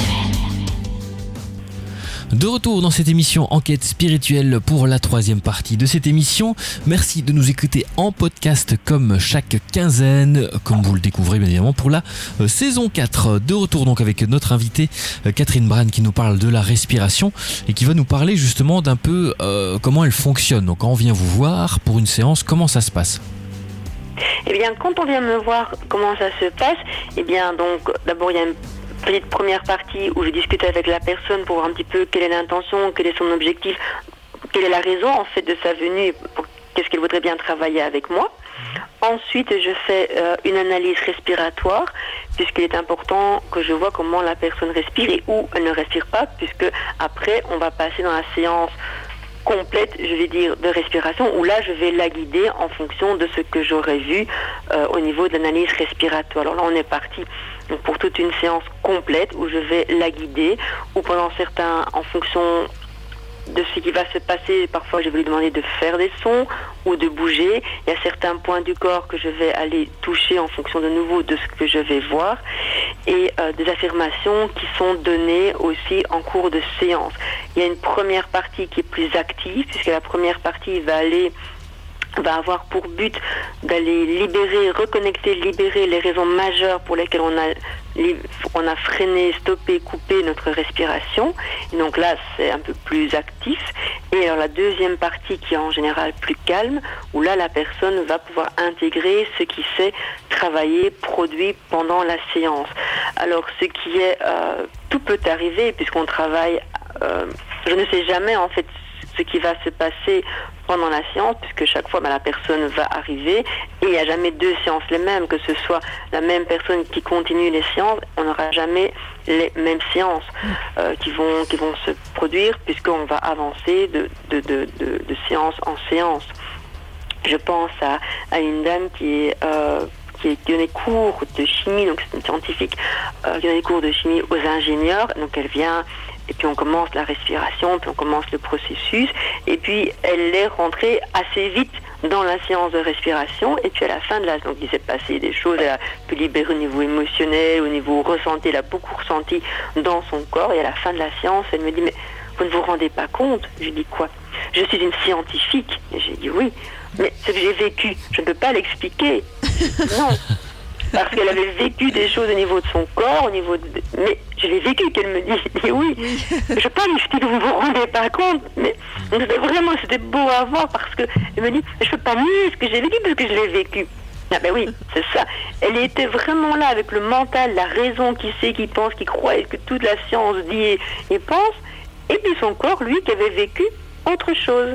De retour dans cette émission Enquête spirituelle pour la troisième partie de cette émission. Merci de nous écouter en podcast comme chaque quinzaine, comme vous le découvrez bien évidemment pour la euh, saison quatre. De retour donc avec notre invitée euh, Catherine Brane qui nous parle de la respiration et qui va nous parler justement d'un peu euh, comment elle fonctionne. Donc quand on vient vous voir pour une séance, comment ça se passe ? Eh bien quand on vient me voir comment ça se passe, eh bien donc d'abord il y a une petite première partie où je discute avec la personne pour voir un petit peu quelle est l'intention, quel est son objectif, quelle est la raison en fait de sa venue, pour, qu'est-ce qu'elle voudrait bien travailler avec moi. Ensuite, je fais euh, une analyse respiratoire, puisqu'il est important que je vois comment la personne respire et où elle ne respire pas, puisque après, on va passer dans la séance complète, je vais dire, de respiration, où là, je vais la guider en fonction de ce que j'aurais vu euh, au niveau de l'analyse respiratoire. Alors là, on est parti donc, pour toute une séance complète où je vais la guider, ou pendant certains, en fonction de ce qui va se passer, parfois je vais lui demander de faire des sons ou de bouger. Il y a certains points du corps que je vais aller toucher en fonction de nouveau de ce que je vais voir, et euh, des affirmations qui sont données aussi en cours de séance. Il y a une première partie qui est plus active, puisque la première partie va aller va avoir pour but d'aller libérer, reconnecter, libérer les raisons majeures pour lesquelles on a, on a freiné, stoppé, coupé notre respiration. Et donc là, c'est un peu plus actif. Et alors la deuxième partie qui est en général plus calme, où là, la personne va pouvoir intégrer ce qui s'est travaillé, produit pendant la séance. Alors ce qui est, euh, tout peut arriver puisqu'on travaille, euh, je ne sais jamais en fait ce qui va se passer pendant la séance, puisque chaque fois ben, la personne va arriver et il n'y a jamais deux séances les mêmes, que ce soit la même personne qui continue les séances, on n'aura jamais les mêmes séances euh, qui vont qui vont se produire, puisqu'on va avancer de, de, de, de, de séance en séance. Je pense à, à une dame qui est euh, qui donne des cours de chimie, donc c'est une scientifique euh, qui donne des cours de chimie aux ingénieurs, donc elle vient et puis on commence la respiration, puis on commence le processus, et puis elle est rentrée assez vite dans la séance de respiration, et puis à la fin de la... Donc il s'est passé des choses, elle a pu libérer au niveau émotionnel, au niveau ressenti, elle a beaucoup ressenti dans son corps, et à la fin de la séance, elle me dit, mais vous ne vous rendez pas compte? Je lui dis quoi? Je suis une scientifique. Et j'ai dit oui, mais ce que j'ai vécu, je ne peux pas l'expliquer. Non. Parce qu'elle avait vécu des choses au niveau de son corps, au niveau de... Mais je l'ai vécu, qu'elle me dit. Je dis oui. Je ne peux pas lui expliquer, vous ne vous rendez pas compte. Mais c'était vraiment, c'était beau à voir parce qu'elle me dit, je ne peux pas nier ce que j'ai vécu parce que je l'ai vécu. Ah ben oui, c'est ça. Elle était vraiment là avec le mental, la raison, qui sait, qui pense, qui croit, et que toute la science dit et, et pense. Et puis son corps, lui, qui avait vécu autre chose.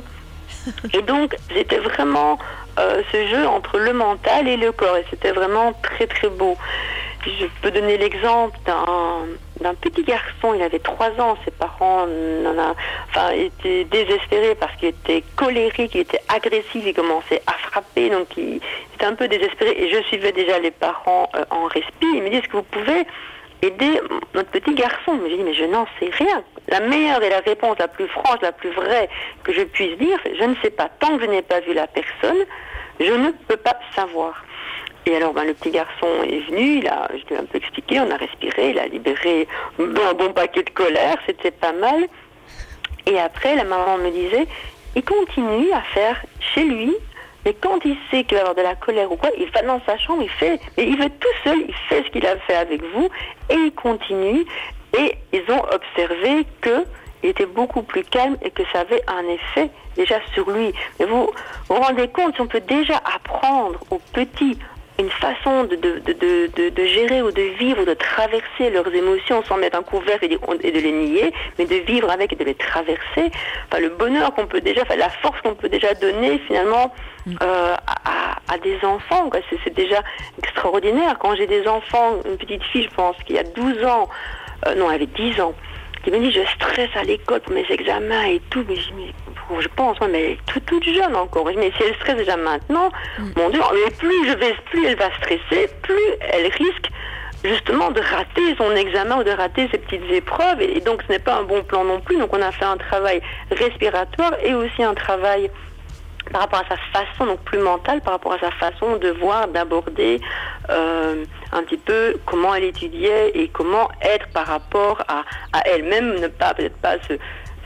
Et donc, c'était vraiment euh, ce jeu entre le mental et le corps. Et c'était vraiment très, très beau. Je peux donner l'exemple d'un, d'un petit garçon. Il avait trois ans. Ses parents en a, enfin, étaient désespérés parce qu'il était colérique, il était agressif, il commençait à frapper. Donc, il était un peu désespéré. Et je suivais déjà les parents euh, en respi. Ils me disent, est-ce que vous pouvez aider notre petit garçon? Mais j'ai dit, mais je n'en sais rien. La meilleure et la réponse la plus franche, la plus vraie que je puisse dire, c'est je ne sais pas. Tant que je n'ai pas vu la personne, je ne peux pas savoir. Et alors, ben, le petit garçon est venu, il a, je lui ai un peu expliqué, on a respiré, il a libéré un bon paquet de colère, c'était pas mal. Et après, la maman me disait, il continue à faire chez lui, mais quand il sait qu'il va avoir de la colère ou quoi, il va dans sa chambre, il fait, mais il va tout seul, il fait ce qu'il a fait avec vous, et il continue. Et ils ont observé qu'il était beaucoup plus calme et que ça avait un effet déjà sur lui. Mais vous vous rendez compte, si on peut déjà apprendre aux petits une façon de, de, de, de, de gérer ou de vivre ou de traverser leurs émotions sans mettre un couvert et de, et de les nier, mais de vivre avec et de les traverser, enfin, le bonheur qu'on peut déjà, enfin, la force qu'on peut déjà donner finalement euh, à, à des enfants, quoi. C'est, c'est déjà extraordinaire. Quand j'ai des enfants, une petite fille, je pense, qui a douze ans, euh, non, elle avait dix ans, qui me dit je stresse à l'école pour mes examens et tout, mais je, mais, je pense, ouais, mais elle est toute, toute jeune encore. Mais si elle stresse déjà maintenant, mm. mon Dieu, mais plus je vais, plus elle va stresser, plus elle risque justement de rater son examen ou de rater ses petites épreuves. Et, et donc ce n'est pas un bon plan non plus. Donc on a fait un travail respiratoire et aussi un travail par rapport à sa façon, donc plus mentale, par rapport à sa façon de voir, d'aborder euh, un petit peu comment elle étudiait et comment être par rapport à, à elle-même, ne pas peut-être pas se,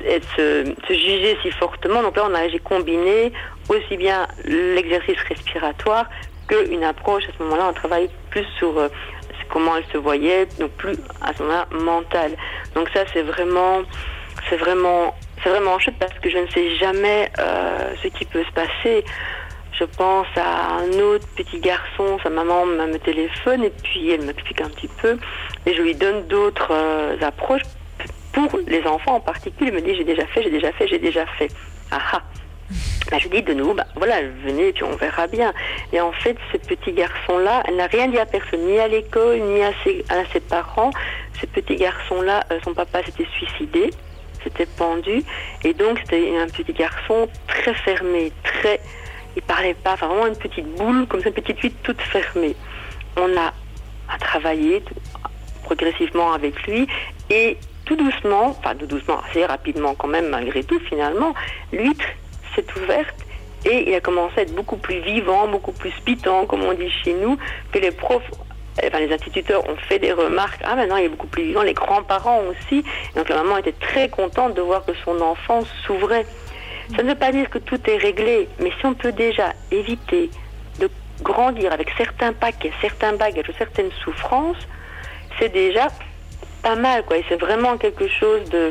se, se juger si fortement. Donc là, on a, j'ai combiné aussi bien l'exercice respiratoire qu'une approche, à ce moment-là, on travaille plus sur euh, comment elle se voyait, donc plus à ce moment-là, mentale. Donc ça, c'est vraiment, c'est vraiment... C'est vraiment chouette parce que je ne sais jamais euh, ce qui peut se passer. Je pense à un autre petit garçon, sa maman me téléphone et puis elle m'explique un petit peu et je lui donne d'autres euh, approches pour les enfants en particulier. Elle me dit j'ai déjà fait, j'ai déjà fait, j'ai déjà fait. Ah ah. Ben, je dis de nouveau, ben, voilà, venez et puis on verra bien. Et en fait, ce petit garçon-là, elle n'a rien dit à personne, ni à l'école, ni à ses, à ses parents. Ce petit garçon-là, euh, son papa s'était suicidé. C'était pendu et donc c'était un petit garçon très fermé, très, il parlait pas, enfin vraiment une petite boule comme ça, une petite huile toute fermée. On a, a travaillé tout, progressivement avec lui et tout doucement, enfin tout doucement, assez rapidement quand même malgré tout finalement, l'huître s'est ouverte et il a commencé à être beaucoup plus vivant, beaucoup plus piquant comme on dit chez nous, que les profs. Enfin, les instituteurs ont fait des remarques. Ah, maintenant, il est beaucoup plus vivant. Les grands-parents aussi. Donc, la maman était très contente de voir que son enfant s'ouvrait. Ça ne veut pas dire que tout est réglé, mais si on peut déjà éviter de grandir avec certains paquets, certains bagages, certaines souffrances, c'est déjà pas mal, quoi. Et c'est vraiment quelque chose de,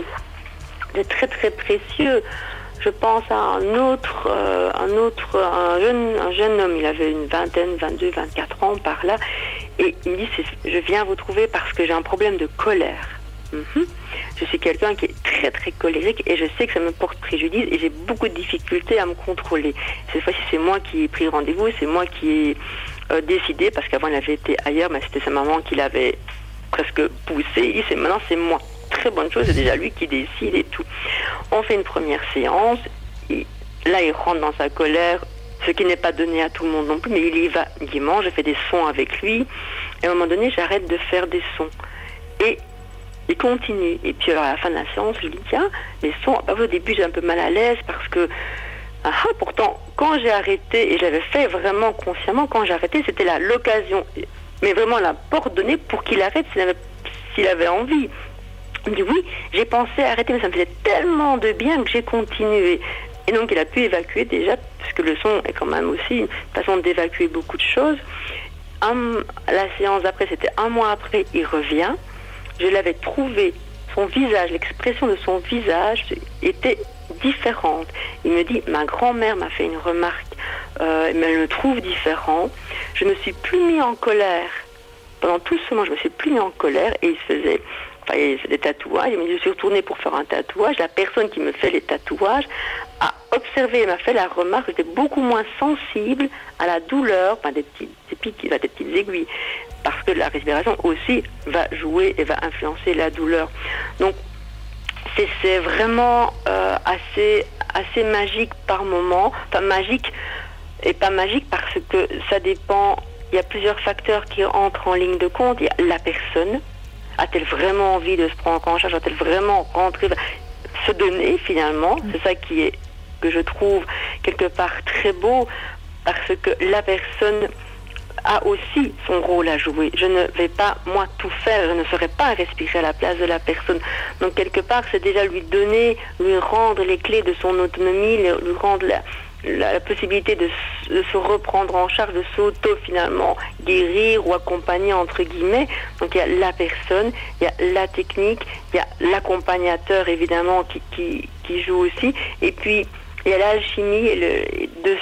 de très, très précieux. Je pense à un autre, euh, un autre, un jeune, un jeune homme, il avait une vingtaine, vingt-deux, vingt-quatre ans par là, et il me dit, c'est, je viens vous trouver parce que j'ai un problème de colère. Mm-hmm. Je suis quelqu'un qui est très très colérique et je sais que ça me porte préjudice et j'ai beaucoup de difficultés à me contrôler. Cette fois-ci, c'est moi qui ai pris rendez-vous, c'est moi qui ai euh, décidé, parce qu'avant elle avait été ailleurs, mais c'était sa maman qui l'avait presque poussé. Il dit, c'est, maintenant c'est moi. Très bonne chose, c'est déjà lui qui décide et tout. On fait une première séance, et là il rentre dans sa colère, ce qui n'est pas donné à tout le monde non plus, mais il y va gaiement, je fais des sons avec lui, et à un moment donné j'arrête de faire des sons. Et il continue. Et puis alors à la fin de la séance, je lui dis, tiens, les sons, bah, au début j'ai un peu mal à l'aise parce que, ah, pourtant, quand j'ai arrêté, et j'avais fait vraiment consciemment, quand j'ai arrêté, c'était là l'occasion, mais vraiment la porte donnée pour qu'il arrête s'il avait, s'il avait envie. Il me dit, oui, j'ai pensé arrêter, mais ça me faisait tellement de bien que j'ai continué. Et donc il a pu évacuer déjà, parce que le son est quand même aussi une façon d'évacuer beaucoup de choses. Un, la séance d'après, c'était un mois après, il revient. Je l'avais trouvé, son visage, l'expression de son visage était différente. Il me dit, ma grand-mère m'a fait une remarque, euh, mais elle me trouve différent. Je me suis plus mis en colère. Pendant tout ce moment, je me suis plus mis en colère et il se faisait, enfin, il faisait des tatouages. Il me dit, je suis retournée pour faire un tatouage. La personne qui me fait les tatouages a observé et m'a fait la remarque que j'étais beaucoup moins sensible à la douleur, enfin, des petites, des piques, des petites aiguilles. Parce que la respiration aussi va jouer et va influencer la douleur. Donc, c'est, c'est vraiment euh, assez, assez magique par moment. Enfin, magique et pas magique parce que ça dépend. Il y a plusieurs facteurs qui entrent en ligne de compte. Il y a la personne. A-t-elle vraiment envie de se prendre en charge? A-t-elle vraiment rentrer, se donner finalement? C'est ça qui est, que je trouve quelque part très beau, parce que la personne a aussi son rôle à jouer. Je ne vais pas, moi, tout faire. Je ne saurais pas respirer à la place de la personne. Donc, quelque part, c'est déjà lui donner, lui rendre les clés de son autonomie, lui rendre la, la, la possibilité de, de se reprendre en charge, de s'auto, finalement, guérir ou accompagner, entre guillemets. Donc, il y a la personne, il y a la technique, il y a l'accompagnateur, évidemment, qui, qui, qui joue aussi. Et puis, il y a l'alchimie et le, de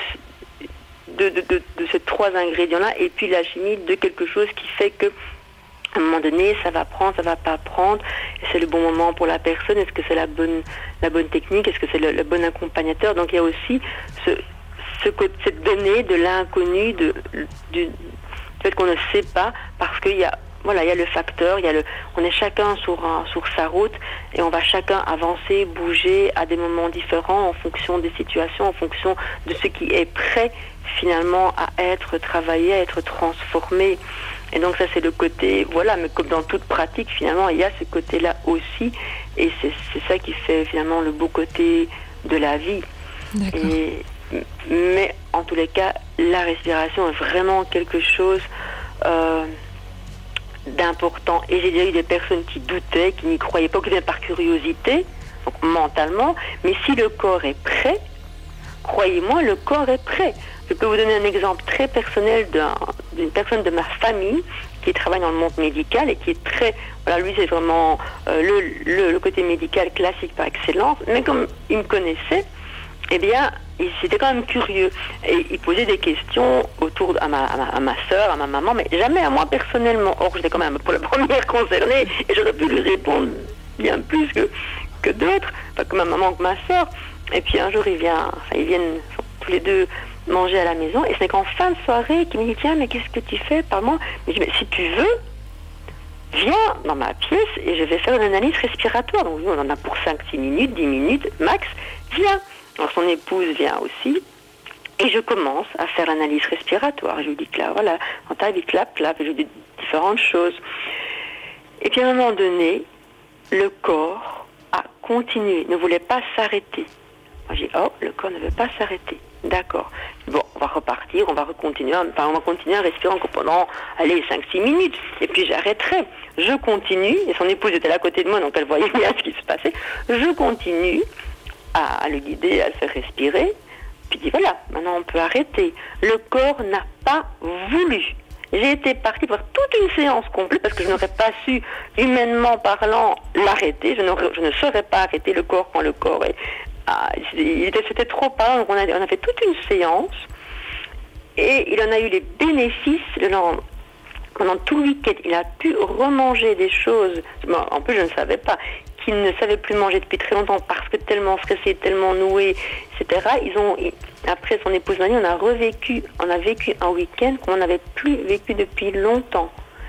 De, de, de, de ces trois ingrédients-là, et puis la chimie de quelque chose qui fait que à un moment donné, ça va prendre, ça va pas prendre, c'est le bon moment pour la personne, est-ce que c'est la bonne, la bonne technique, est-ce que c'est le, le bon accompagnateur. Donc il y a aussi ce, ce, cette donnée de l'inconnu, de, du, du fait qu'on ne sait pas, parce qu'il y a Voilà, il y a le facteur, il y a le, on est chacun sur, un, sur sa route et on va chacun avancer, bouger à des moments différents en fonction des situations, en fonction de ce qui est prêt finalement à être travaillé, à être transformé. Et donc ça c'est le côté, voilà, mais comme dans toute pratique finalement, il y a ce côté-là aussi et c'est, c'est ça qui fait finalement le beau côté de la vie. D'accord. Et, mais en tous les cas, la respiration est vraiment quelque chose... Euh, d'important. Et j'ai déjà eu des personnes qui doutaient, qui n'y croyaient pas, qui venaient par curiosité, donc mentalement, mais si le corps est prêt, croyez-moi, le corps est prêt. Je peux vous donner un exemple très personnel d'un, d'une personne de ma famille qui travaille dans le monde médical et qui est très... Voilà, lui, c'est vraiment euh, le, le, le côté médical classique par excellence, mais comme il me connaissait, eh bien, il était quand même curieux et il posait des questions autour de, à, ma, à, ma, à ma soeur, à ma maman, mais jamais à moi personnellement. Or, j'étais quand même pour la première concernée et j'aurais pu lui répondre bien plus que, que d'autres, pas que ma maman que ma soeur. Et puis un jour, il vient, enfin, ils viennent tous les deux manger à la maison et ce n'est qu'en fin de soirée qu'il me dit, tiens, mais qu'est-ce que tu fais par moi? Je dis, mais si tu veux, viens dans ma pièce et je vais faire une analyse respiratoire. Donc, on en a pour cinq six minutes, dix minutes max, viens. Alors son épouse vient aussi et je commence à faire l'analyse respiratoire. Je lui dis que là, voilà, en taille, clap, clap, et je lui dis différentes choses. Et puis à un moment donné, le corps a continué, ne voulait pas s'arrêter. Moi j'ai dit, oh, le corps ne veut pas s'arrêter. D'accord. Bon, on va repartir, on va continuer, enfin, on va continuer à respirer encore pendant, allez, cinq six minutes. Et puis j'arrêterai. Je continue, et son épouse était là à côté de moi, donc elle voyait bien ce qui se passait. Je continue à le guider, à le faire respirer, puis dit voilà, maintenant on peut arrêter. Le corps n'a pas voulu. J'ai été partie pour toute une séance complète parce que je n'aurais pas su, humainement parlant, l'arrêter. Je, je ne saurais pas arrêter le corps quand le corps est... Ah, il était, c'était trop parlant, donc on a, on a fait toute une séance et il en a eu les bénéfices le lendemain. pendant tout le week-end, il a pu remanger des choses, bon, en plus je ne savais pas, qu'il ne savait plus manger depuis très longtemps parce que tellement stressé, tellement noué, et cetera. Ils ont, après son épouse Mani, on a revécu, on a vécu un week-end qu'on n'avait plus vécu depuis longtemps.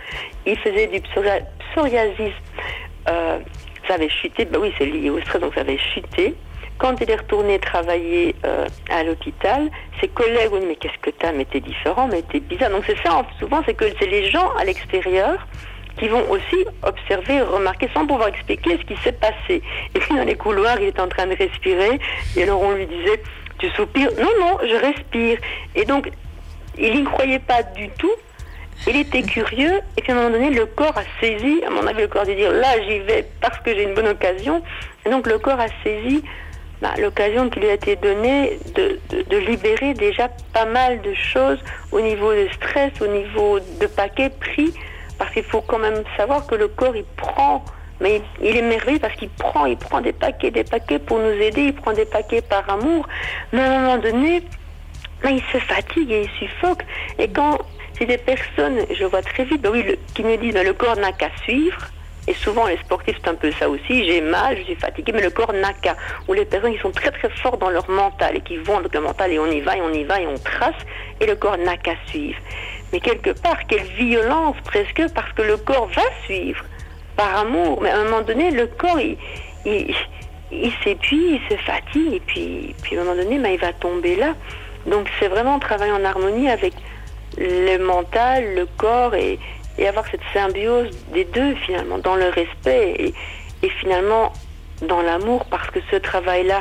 Il faisait du psoria- psoriasis, euh, ça avait chuté, bah oui c'est lié au stress, donc ça avait chuté. Quand il est retourné travailler euh, à l'hôpital, ses collègues ont dit mais qu'est-ce que t'as, mais t'es différent, mais t'es bizarre. Donc c'est ça, souvent c'est que c'est les gens à l'extérieur qui vont aussi observer, remarquer sans pouvoir expliquer ce qui s'est passé. Et puis dans les couloirs, il est en train de respirer, et alors on lui disait tu soupires? Non, non, je respire. Et donc il n'y croyait pas du tout. Il était curieux, et puis à un moment donné, le corps a saisi, à mon avis, le corps a dit dire là j'y vais parce que j'ai une bonne occasion. Et donc le corps a saisi bah, l'occasion qui lui a été donnée de, de, de libérer déjà pas mal de choses au niveau de stress, au niveau de paquets pris, parce qu'il faut quand même savoir que le corps il prend, mais il, il est merveilleux parce qu'il prend, il prend des paquets, des paquets pour nous aider, il prend des paquets par amour, mais à un moment donné, bah, il se fatigue et il suffoque. Et quand c'est des personnes, je vois très vite, bah oui, le, qui me disent bah, le corps n'a qu'à suivre. Et souvent, les sportifs, c'est un peu ça aussi. J'ai mal, je suis fatiguée, mais le corps n'a qu'à. Ou les personnes qui sont très très fortes dans leur mental et qui vont avec le mental et on y va et on y va et on trace et le corps n'a qu'à suivre. Mais quelque part, quelle violence presque, parce que le corps va suivre par amour. Mais à un moment donné, le corps, il, il, il s'épuise, il se fatigue et puis, puis à un moment donné, bah, il va tomber là. Donc c'est vraiment travailler en harmonie avec le mental, le corps et et avoir cette symbiose des deux finalement, dans le respect et, et finalement dans l'amour, parce que ce travail-là,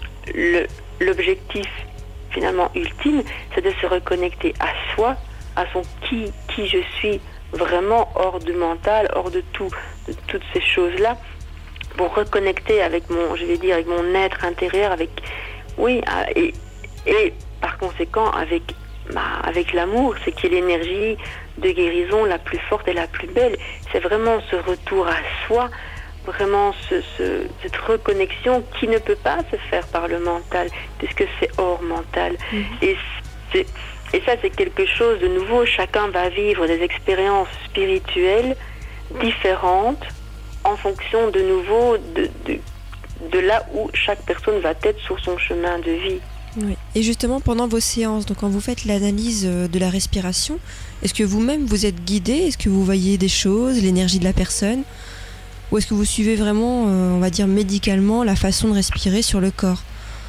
le, l'objectif finalement ultime, c'est de se reconnecter à soi, à son qui, qui je suis vraiment hors du mental, hors de tout, de toutes ces choses-là, pour reconnecter avec mon, je vais dire, avec mon être intérieur, avec, oui, et, et par conséquent avec Bah, avec l'amour, c'est qui est l'énergie de guérison la plus forte et la plus belle. C'est vraiment ce retour à soi, vraiment ce, ce, cette reconnexion qui ne peut pas se faire par le mental, puisque c'est hors mental. Mmh. Et, c'est, et ça, c'est quelque chose de nouveau. Chacun va vivre des expériences spirituelles différentes en fonction de nouveau de, de, de là où chaque personne va être sur son chemin de vie. Oui. Et justement, pendant vos séances, donc quand vous faites l'analyse de la respiration, est-ce que vous-même vous êtes guidé? Est-ce que vous voyez des choses, l'énergie de la personne? Ou est-ce que vous suivez vraiment, euh, on va dire médicalement, la façon de respirer sur le corps?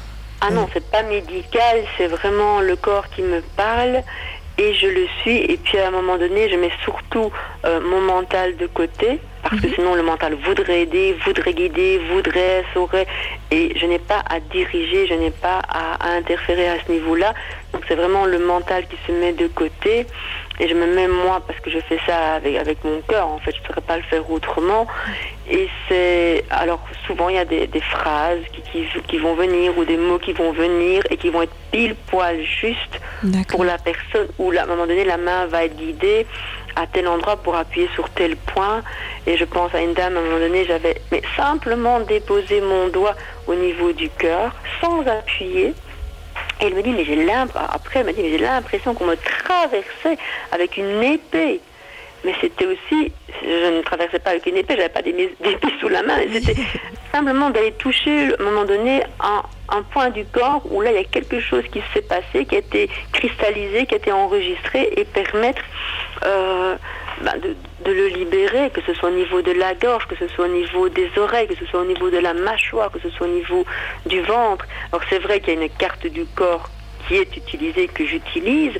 Ah non, euh... c'est pas médical, c'est vraiment le corps qui me parle et je le suis. Et puis à un moment donné, je mets surtout euh, mon mental de côté, parce mmh. que sinon le mental voudrait aider, voudrait guider, voudrait, saurait, et je n'ai pas à diriger, je n'ai pas à, à interférer à ce niveau-là. Donc c'est vraiment le mental qui se met de côté, et je me mets moi, parce que je fais ça avec, avec mon cœur, en fait, je ne saurais pas le faire autrement. Et c'est, alors souvent il y a des, des phrases qui, qui, qui vont venir, ou des mots qui vont venir, et qui vont être pile poil juste D'accord. pour la personne, où là, à un moment donné la main va être guidée à tel endroit pour appuyer sur tel point. Et je pense à une dame, à un moment donné, j'avais mais simplement déposé mon doigt au niveau du cœur, sans appuyer. Et elle me dit, mais j'ai l'impression, après elle m'a dit, mais j'ai l'impression qu'on me traversait avec une épée. Mais c'était aussi, je ne traversais pas avec une épée, j'avais pas d'épée sous la main, mais c'était simplement d'aller toucher, à un moment donné, un, un point du corps où là, il y a quelque chose qui s'est passé, qui a été cristallisé, qui a été enregistré, et permettre euh, bah, de, de le libérer, que ce soit au niveau de la gorge, que ce soit au niveau des oreilles, que ce soit au niveau de la mâchoire, que ce soit au niveau du ventre. Alors c'est vrai qu'il y a une carte du corps qui est utilisée, que j'utilise.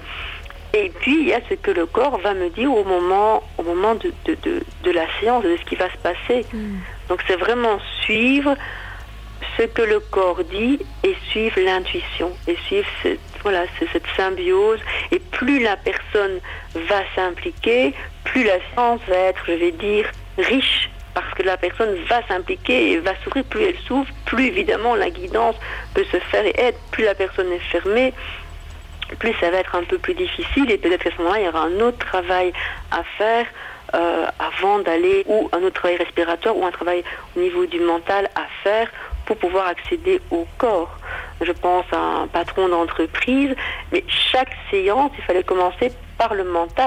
Et puis, il y a ce que le corps va me dire au moment, au moment de, de, de, de la séance, de ce qui va se passer. Mm. Donc, c'est vraiment suivre ce que le corps dit et suivre l'intuition. Et suivre cette, voilà, cette symbiose. Et plus la personne va s'impliquer, plus la séance va être, je vais dire, riche. Parce que la personne va s'impliquer et va s'ouvrir. Plus elle s'ouvre, plus évidemment la guidance peut se faire et être. Plus la personne est fermée, plus ça va être un peu plus difficile, et peut-être qu'à ce moment-là, il y aura un autre travail à faire euh, avant d'aller, ou un autre travail respiratoire, ou un travail au niveau du mental à faire pour pouvoir accéder au corps. Je pense à un patron d'entreprise, mais chaque séance, il fallait commencer par le mental.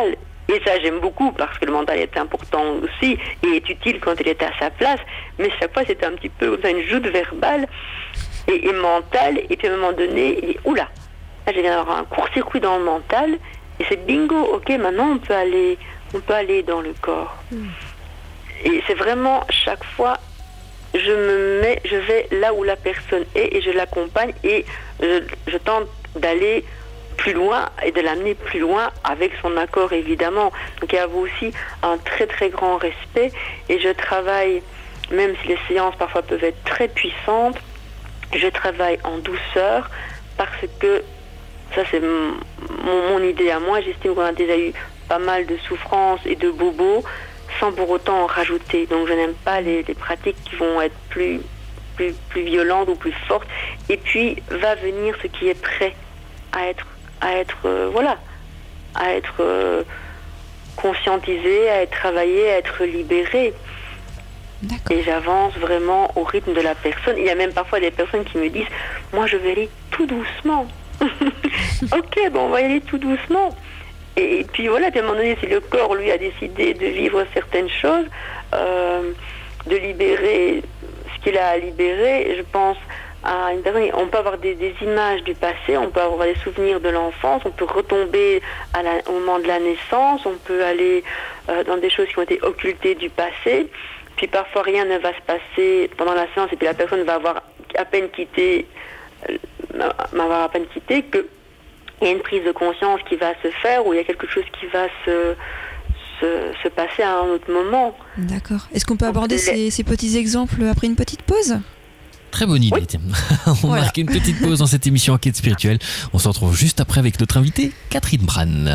Et ça, j'aime beaucoup parce que le mental est important aussi et est utile quand il est à sa place. Mais chaque fois, c'était un petit peu comme ça, une joute verbale et, et mentale. Et puis à un moment donné, il dit, oula, là, je viens d'avoir un court-circuit dans le mental. Et c'est bingo, ok, maintenant on peut aller, on peut aller dans le corps. Mm. Et c'est vraiment, chaque fois, je me mets, je vais là où la personne est et je l'accompagne et je, je tente d'aller plus loin et de l'amener plus loin avec son accord évidemment. Donc il y a aussi un très très grand respect et je travaille, même si les séances parfois peuvent être très puissantes, je travaille en douceur parce que ça c'est mon, mon idée à moi, j'estime qu'on a déjà eu pas mal de souffrances et de bobos sans pour autant en rajouter. Donc je n'aime pas les, les pratiques qui vont être plus, plus, plus violentes ou plus fortes. Et puis va venir ce qui est prêt à être à être euh, voilà à être euh, conscientisé, à être travaillé, à être libéré. D'accord. Et j'avance vraiment au rythme de la personne. Il y a même parfois des personnes qui me disent moi je vais aller tout doucement. Ok, bon on va y aller tout doucement. Et, et puis voilà, puis à un moment donné, si le corps lui a décidé de vivre certaines choses, euh, de libérer ce qu'il a à libérer, je pense à une personne, on peut avoir des, des images du passé, on peut avoir des souvenirs de l'enfance, on peut retomber à la, au moment de la naissance, on peut aller euh, dans des choses qui ont été occultées du passé, puis parfois rien ne va se passer pendant la séance et puis la personne va avoir à peine quitté, euh, va avoir à peine quitté que il y a une prise de conscience qui va se faire ou il y a quelque chose qui va se se, se passer à un autre moment. D'accord. Est-ce qu'on peut aborder les... ces, ces petits exemples après une petite pause ? Très bonne idée. Oui. On voilà. marque une petite pause dans cette émission Enquête spirituelle. On se retrouve juste après avec notre invitée, Catherine Bran.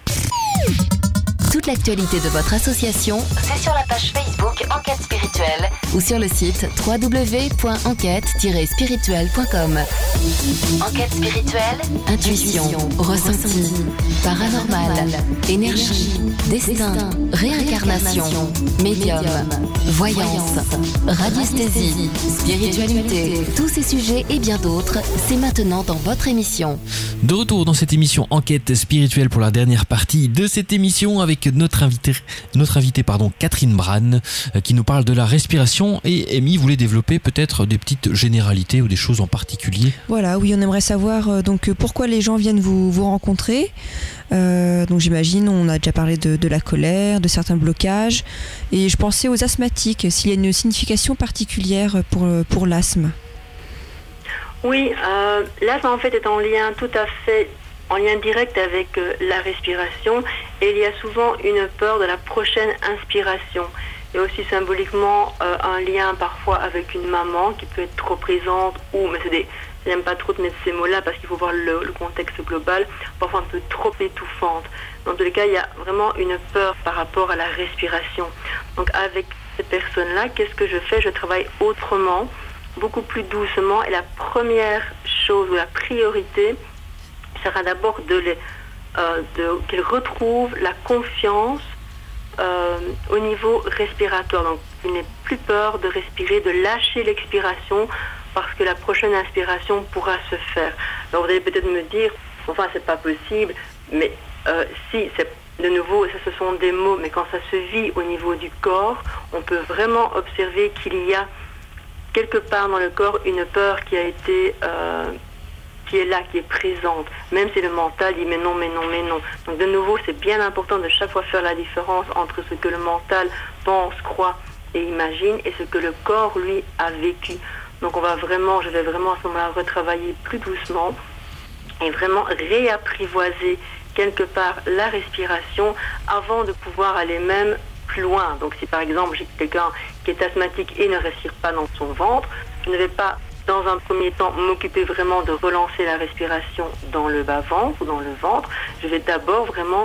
Toute l'actualité de votre association, c'est sur la page Facebook Enquête spirituelle ou sur le site w w w point enquête tiret spirituelle point com. Enquête spirituelle, intuition, ressenti, paranormal, énergie, destin, réincarnation, médium, voyance, radiesthésie, spiritualité, tous ces sujets et bien d'autres, c'est maintenant dans votre émission. De retour dans cette émission Enquête spirituelle pour la dernière partie de cette émission avec notre invité, notre invité pardon, Catherine Bran, euh, qui nous parle de la respiration. Et Amy voulait développer peut-être des petites généralités ou des choses en particulier. Voilà, oui, on aimerait savoir euh, donc pourquoi les gens viennent vous, vous rencontrer. Euh, donc j'imagine, on a déjà parlé de, de la colère, de certains blocages. Et je pensais aux asthmatiques, s'il y a une signification particulière pour, pour l'asthme. Oui, euh, l'asthme en fait est en lien tout à fait en lien direct avec euh, la respiration et il y a souvent une peur de la prochaine inspiration. Il y a aussi symboliquement euh, un lien parfois avec une maman qui peut être trop présente ou, mais c'est des, j'aime pas trop de mettre ces mots-là parce qu'il faut voir le, le contexte global, parfois un peu trop étouffante. Dans tous les cas, il y a vraiment une peur par rapport à la respiration. Donc avec ces personnes-là, qu'est-ce que je fais ? Je travaille autrement, beaucoup plus doucement et la première chose ou la priorité sera d'abord de les, euh, de, qu'ils retrouvent la confiance euh, au niveau respiratoire. Donc, il n'est plus peur de respirer, de lâcher l'expiration parce que la prochaine inspiration pourra se faire. Alors, vous allez peut-être me dire, enfin, c'est pas possible, mais euh, si, c'est de nouveau, ça, ce sont des mots, mais quand ça se vit au niveau du corps, on peut vraiment observer qu'il y a quelque part dans le corps une peur qui a été euh, qui est là, qui est présente, même si le mental dit mais non, mais non, mais non. Donc de nouveau, c'est bien important de chaque fois faire la différence entre ce que le mental pense, croit et imagine et ce que le corps, lui, a vécu. Donc on va vraiment, je vais vraiment à ce moment-là retravailler plus doucement et vraiment réapprivoiser quelque part la respiration avant de pouvoir aller même plus loin. Donc si par exemple j'ai quelqu'un qui est asthmatique et ne respire pas dans son ventre, je ne vais pas dans un premier temps m'occuper vraiment de relancer la respiration dans le bas-ventre ou dans le ventre. Je vais d'abord vraiment,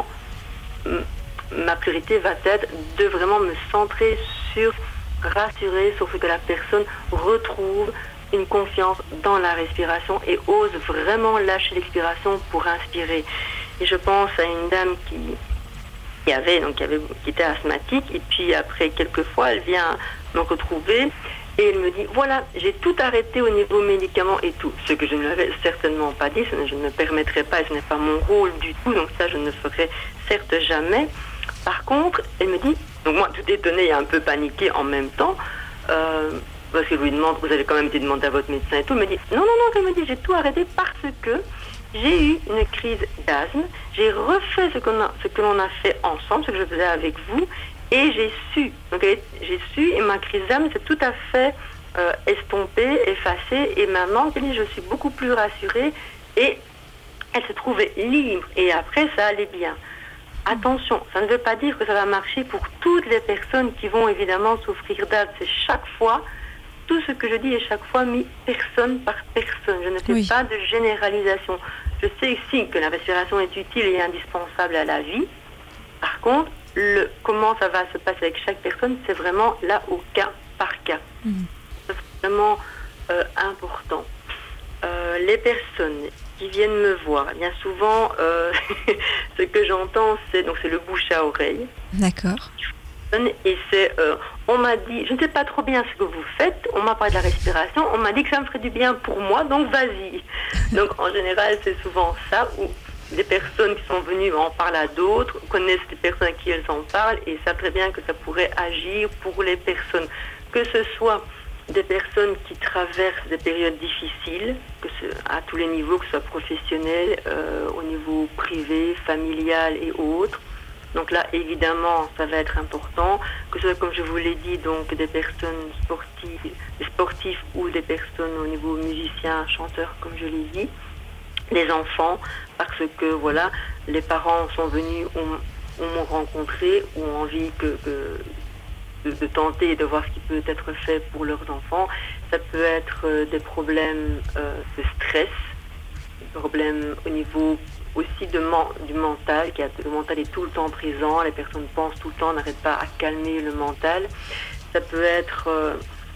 ma priorité va être de vraiment me centrer sur, rassurer sur ce que la personne retrouve une confiance dans la respiration et ose vraiment lâcher l'expiration pour inspirer. Et je pense à une dame qui qui avait donc qui avait qui était asthmatique et puis après quelques fois elle vient me retrouver Et elle me dit, voilà, j'ai tout arrêté au niveau médicaments et tout. Ce que je ne l'avais certainement pas dit, je ne me permettrai pas, ce n'est pas mon rôle du tout, donc ça je ne le ferai certes jamais. Par contre, elle me dit, donc moi tout étonnée et un peu paniquée en même temps, euh, parce que je lui demande, vous avez quand même été demandé à votre médecin et tout, elle me dit, non, non, non, elle me dit, j'ai tout arrêté parce que j'ai eu une crise d'asthme, j'ai refait ce, qu'on a, ce que l'on a fait ensemble, ce que je faisais avec vous, et j'ai su, donc j'ai su, et ma crise d'asthme s'est tout à fait euh, estompée, effacée, et maintenant, je suis beaucoup plus rassurée, et elle se trouvait libre, et après, ça allait bien. Attention, ça ne veut pas dire que ça va marcher pour toutes les personnes qui vont évidemment souffrir d'asthme. C'est chaque fois, tout ce que je dis est chaque fois mis personne par personne. Je ne fais oui. pas de généralisation. Je sais aussi que la respiration est utile et indispensable à la vie. Par contre, le, comment ça va se passer avec chaque personne, c'est vraiment là au cas par cas. Mmh. C'est vraiment euh, important. Euh, les personnes qui viennent me voir, bien souvent, euh, ce que j'entends, c'est donc c'est le bouche à oreille. D'accord. Et c'est, euh, on m'a dit, je ne sais pas trop bien ce que vous faites, on m'a parlé de la respiration, on m'a dit que ça me ferait du bien pour moi, donc vas-y. Donc en général, c'est souvent ça, où des personnes qui sont venues en parlent à d'autres, connaissent des personnes à qui elles en parlent, et savent très bien que ça pourrait agir pour les personnes, que ce soit des personnes qui traversent des périodes difficiles, que ce, à tous les niveaux, que ce soit professionnel, euh, au niveau privé, familial et autres. Donc là, évidemment, ça va être important, que ce soit, comme je vous l'ai dit, donc des personnes sportives, des sportifs ou des personnes au niveau musiciens, chanteurs, comme je l'ai dit, les enfants, parce que voilà, les parents sont venus, ont, ont rencontré, ont envie que, que de, de tenter et de voir ce qui peut être fait pour leurs enfants. Ça peut être euh, des problèmes euh, de stress, des problèmes au niveau aussi de man- du mental, qui a, le mental est tout le temps présent, les personnes pensent tout le temps, n'arrêtent pas à calmer le mental. Ça peut être euh,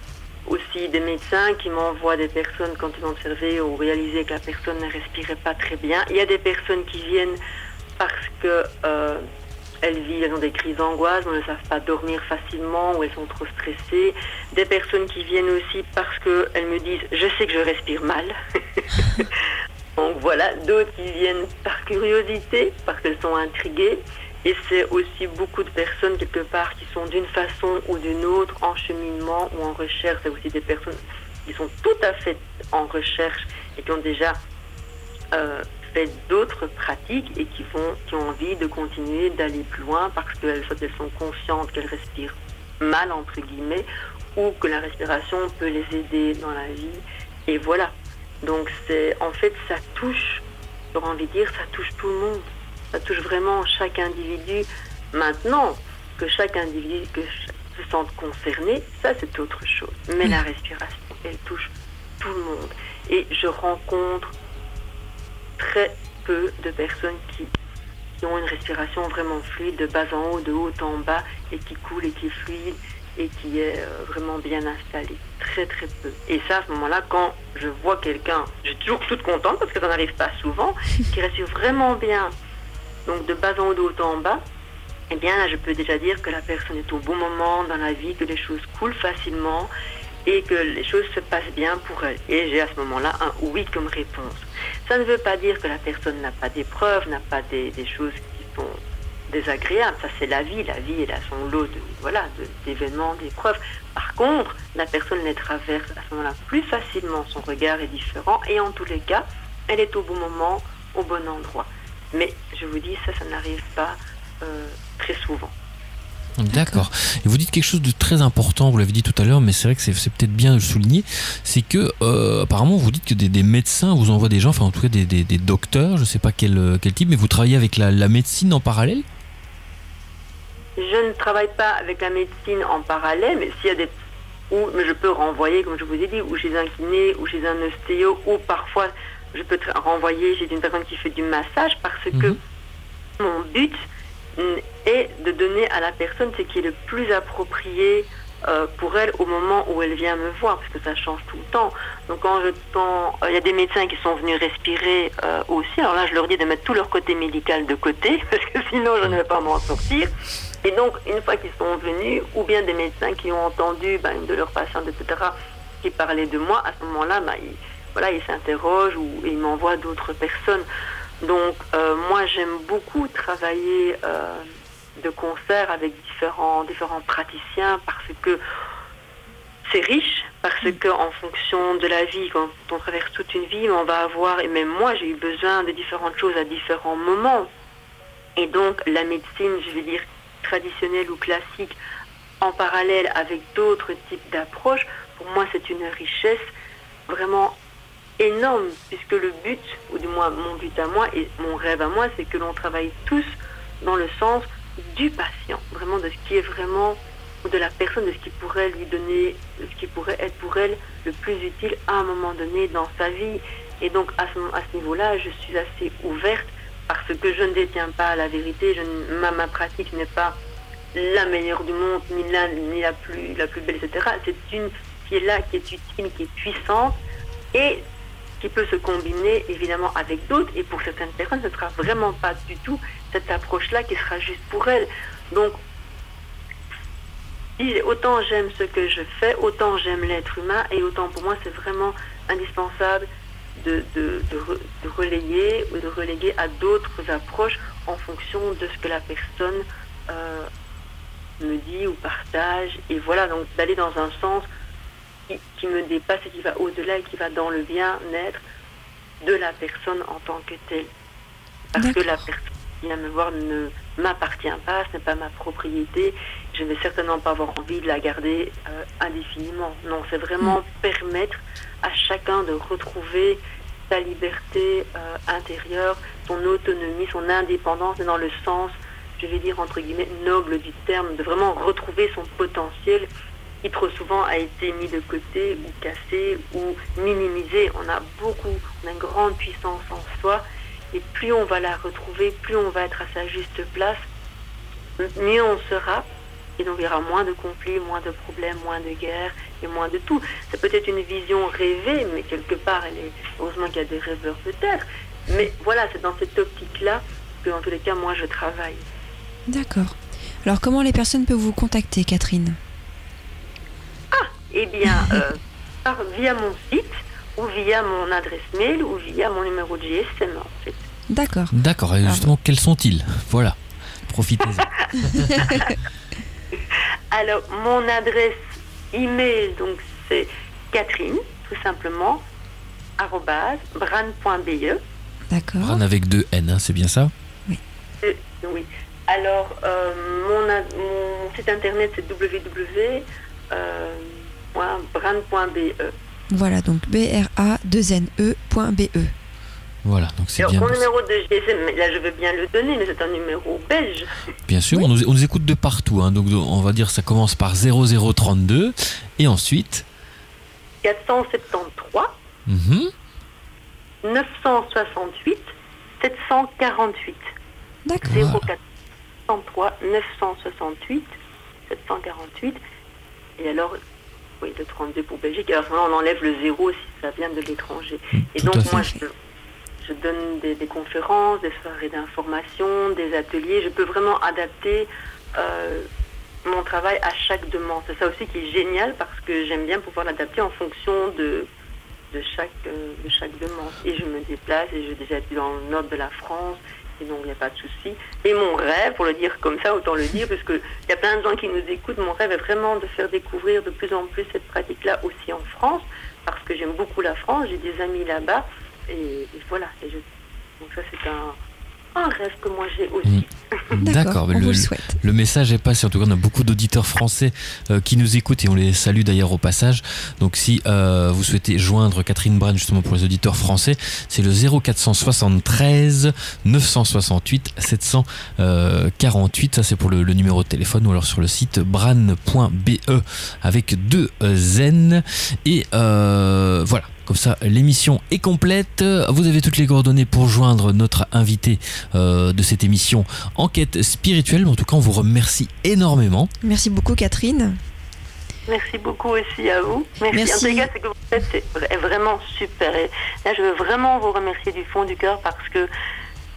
aussi des médecins qui m'envoient des personnes quand ils ont observé ou réalisé que la personne ne respirait pas très bien. Il y a des personnes qui viennent parce que euh, elles vivent, elles ont des crises d'angoisse, elles ne savent pas dormir facilement ou elles sont trop stressées. Des personnes qui viennent aussi parce qu'elles me disent « je sais que je respire mal ». Donc voilà, d'autres qui viennent par curiosité, parce qu'elles sont intriguées. Et c'est aussi beaucoup de personnes, quelque part, qui sont d'une façon ou d'une autre en cheminement ou en recherche. C'est aussi des personnes qui sont tout à fait en recherche et qui ont déjà euh, fait d'autres pratiques et qui, vont, qui ont envie de continuer, d'aller plus loin, parce qu'elles soit elles sont conscientes qu'elles respirent mal, entre guillemets, ou que la respiration peut les aider dans la vie. Et voilà. Donc c'est, en fait, ça touche, j'aurais envie de dire, ça touche tout le monde. Ça touche vraiment chaque individu. Maintenant, que chaque individu que se sente concerné, ça c'est autre chose. Mais la respiration, elle touche tout le monde. Et je rencontre très peu de personnes qui, qui ont une respiration vraiment fluide, de bas en haut, de haut en bas, et qui coule et qui est fluide, et qui est euh, vraiment bien installé. Très très peu. Et ça, à ce moment-là, quand je vois quelqu'un, je suis toujours toute contente parce que ça n'arrive pas souvent, qui respire vraiment bien, donc de bas en haut, de haut en bas, eh bien là, je peux déjà dire que la personne est au bon moment dans la vie, que les choses coulent facilement et que les choses se passent bien pour elle. Et j'ai à ce moment-là un oui comme réponse. Ça ne veut pas dire que la personne n'a pas d'épreuves, n'a pas des, des choses qui sont désagréable, ça c'est la vie, la vie elle a son lot de, voilà, de, d'événements, d'épreuves. Par contre, la personne les traverse à ce moment-là plus facilement, son regard est différent et en tous les cas, elle est au bon moment, au bon endroit. Mais je vous dis, ça, ça n'arrive pas euh, très souvent. D'accord. Et vous dites quelque chose de très important, vous l'avez dit tout à l'heure, mais c'est vrai que c'est, c'est peut-être bien de le souligner, c'est que euh, apparemment vous dites que des, des médecins vous envoient des gens, enfin en tout cas des, des, des docteurs, je ne sais pas quel, quel type, mais vous travaillez avec la, la médecine en parallèle ? Je ne travaille pas avec la médecine en parallèle, mais s'il y a des... Ou mais je peux renvoyer, comme je vous ai dit, ou chez un kiné, ou chez un ostéo, ou parfois je peux tra- renvoyer chez une personne qui fait du massage, parce que mmh. mon but est de donner à la personne ce qui est le plus approprié euh, pour elle au moment où elle vient me voir, parce que ça change tout le temps. Donc quand je tends, il euh, y a des médecins qui sont venus respirer euh, aussi, alors là je leur dis de mettre tout leur côté médical de côté, parce que sinon je ne vais pas m'en sortir. Et donc, une fois qu'ils sont venus, ou bien des médecins qui ont entendu ben, une de leurs patientes, et cetera, qui parlaient de moi, à ce moment-là, ben, ils, voilà, ils s'interrogent ou ils m'envoient d'autres personnes. Donc, euh, moi, j'aime beaucoup travailler euh, de concert avec différents, différents praticiens parce que c'est riche, parce que en fonction de la vie, quand on traverse toute une vie, on va avoir, et même moi, j'ai eu besoin de différentes choses à différents moments. Et donc, la médecine, je vais dire, traditionnelle ou classique, en parallèle avec d'autres types d'approches, pour moi, c'est une richesse vraiment énorme, puisque le but, ou du moins mon but à moi, et mon rêve à moi, c'est que l'on travaille tous dans le sens du patient, vraiment de ce qui est vraiment, ou de la personne, de ce qui pourrait lui donner, de ce qui pourrait être pour elle le plus utile à un moment donné dans sa vie. Et donc, à ce, à ce niveau-là, je suis assez ouverte, parce que je ne détiens pas la vérité, je ne, ma, ma pratique n'est pas la meilleure du monde, ni la, ni la plus, la plus belle, et cetera. C'est une qui est là, qui est utile, qui est puissante, et qui peut se combiner évidemment avec d'autres. Et pour certaines personnes, ce ne sera vraiment pas du tout cette approche-là qui sera juste pour elles. Donc, autant j'aime ce que je fais, autant j'aime l'être humain, et autant pour moi, c'est vraiment indispensable de, de, de, re, de relayer ou de reléguer à d'autres approches en fonction de ce que la personne euh, me dit ou partage. Et voilà, donc d'aller dans un sens qui, qui me dépasse et qui va au-delà et qui va dans le bien-être de la personne en tant que telle. Parce D'accord. que la personne qui vient me voir ne m'appartient pas, ce n'est pas ma propriété. Je ne vais certainement pas avoir envie de la garder euh, indéfiniment. Non, c'est vraiment mmh. permettre à chacun de retrouver sa liberté euh, intérieure, son autonomie, son indépendance, dans le sens, je vais dire entre guillemets, noble du terme, de vraiment retrouver son potentiel qui trop souvent a été mis de côté ou cassé ou minimisé. On a beaucoup, on a une grande puissance en soi, et plus on va la retrouver, plus on va être à sa juste place, mieux on sera. Et donc il y aura moins de conflits, moins de problèmes, moins de guerres et moins de tout. C'est peut-être une vision rêvée, mais quelque part, elle est... heureusement qu'il y a des rêveurs peut-être. Mais voilà, c'est dans cette optique-là que, en tous les cas, moi, je travaille. D'accord. Alors, comment les personnes peuvent vous contacter, Catherine ? Ah, eh bien, euh, par, via mon site, ou via mon adresse mail, ou via mon numéro de G S M, en fait. D'accord. D'accord, et justement, Alors... quels sont-ils ? Voilà, profitez-en. Alors, mon adresse email, donc c'est Catherine, tout simplement, arobase, bran point b e. D'accord. Bran avec deux N, hein, c'est bien ça ? Oui. Euh, oui. Alors, euh, mon, mon site internet, c'est w w w point bran point b e. Voilà, donc B R A deux N E point B E. Voilà, donc c'est Alors, bien. Mon numéro de G S M, là je veux bien le donner, mais c'est un numéro belge. Bien sûr, oui. on, nous, on nous écoute de partout, hein, donc on va dire ça commence par zéro zéro trente-deux et ensuite quatre cent soixante-treize mm-hmm. neuf cent soixante-huit sept cent quarante-huit. D'accord. zéro quatre cent soixante-treize neuf cent soixante-huit sept cent quarante-huit. Et alors, oui, le trente-deux pour Belgique. Alors on enlève le zéro si ça vient de l'étranger. Mmh, et donc moi je, je donne des, des conférences, des soirées d'information, des ateliers. Je peux vraiment adapter euh, mon travail à chaque demande. C'est ça aussi qui est génial, parce que j'aime bien pouvoir l'adapter en fonction de, de, chaque, euh, de chaque demande. Et je me déplace, et j'ai déjà été dans le nord de la France, et donc il n'y a pas de souci. Et mon rêve, pour le dire comme ça, autant le dire, parce qu'il y a plein de gens qui nous écoutent, mon rêve est vraiment de faire découvrir de plus en plus cette pratique-là aussi en France, parce que j'aime beaucoup la France, j'ai des amis là-bas, et, et voilà. Et je, donc ça c'est un, un rêve que moi j'ai aussi. Mmh. D'accord, D'accord, on le, vous le souhaite. Le message est passé. En tout cas, on a beaucoup d'auditeurs français euh, qui nous écoutent et on les salue d'ailleurs au passage. Donc, si euh, vous souhaitez joindre Catherine Bran justement pour les auditeurs français, c'est le zéro quatre cent soixante-treize neuf cent soixante-huit sept cent quarante-huit. Ça, c'est pour le, le numéro de téléphone, ou alors sur le site bran point b e avec deux N. Et euh, voilà. Comme ça, l'émission est complète. Vous avez toutes les coordonnées pour joindre notre invité euh, de cette émission Enquête spirituelle. En tout cas, on vous remercie énormément. Merci beaucoup, Catherine. Merci beaucoup aussi à vous. Merci. Merci. En tout cas, ce que vous faites est vraiment super. Et là, je veux vraiment vous remercier du fond du cœur, parce que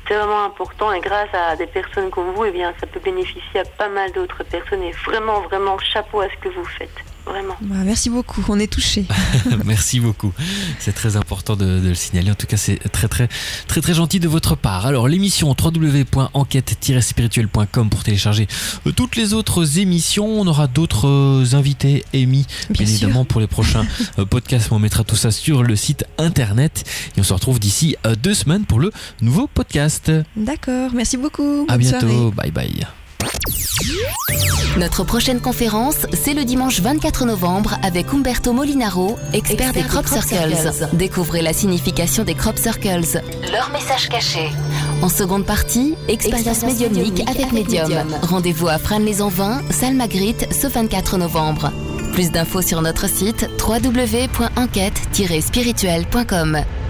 C'est vraiment important et grâce à des personnes comme vous, eh bien, ça peut bénéficier à pas mal d'autres personnes et vraiment, vraiment chapeau à ce que vous faites. Vraiment. Bah, merci beaucoup, on est touchés. Merci beaucoup. C'est très important de, de le signaler. En tout cas, c'est très très très très gentil de votre part. Alors, l'émission w w w point enquête tiret spirituelle point com pour télécharger toutes les autres émissions. On aura d'autres invités émis, bien, bien évidemment, pour les prochains podcasts. On mettra tout ça sur le site internet et on se retrouve d'ici deux semaines pour le nouveau podcast. D'accord, merci beaucoup. À Bonne bientôt. soirée. Bye bye. Notre prochaine conférence, c'est le dimanche vingt-quatre novembre avec Umberto Molinaro, expert, expert des crop, crop circles. circles. Découvrez la signification des crop circles, leur message caché. En seconde partie, expérience médiumnique avec, avec Médium. Médium. Rendez-vous à Frasnes-les-Anvins, salle Magritte, ce vingt-quatre novembre. Plus d'infos sur notre site w w w point enquête tiret spirituelle point com.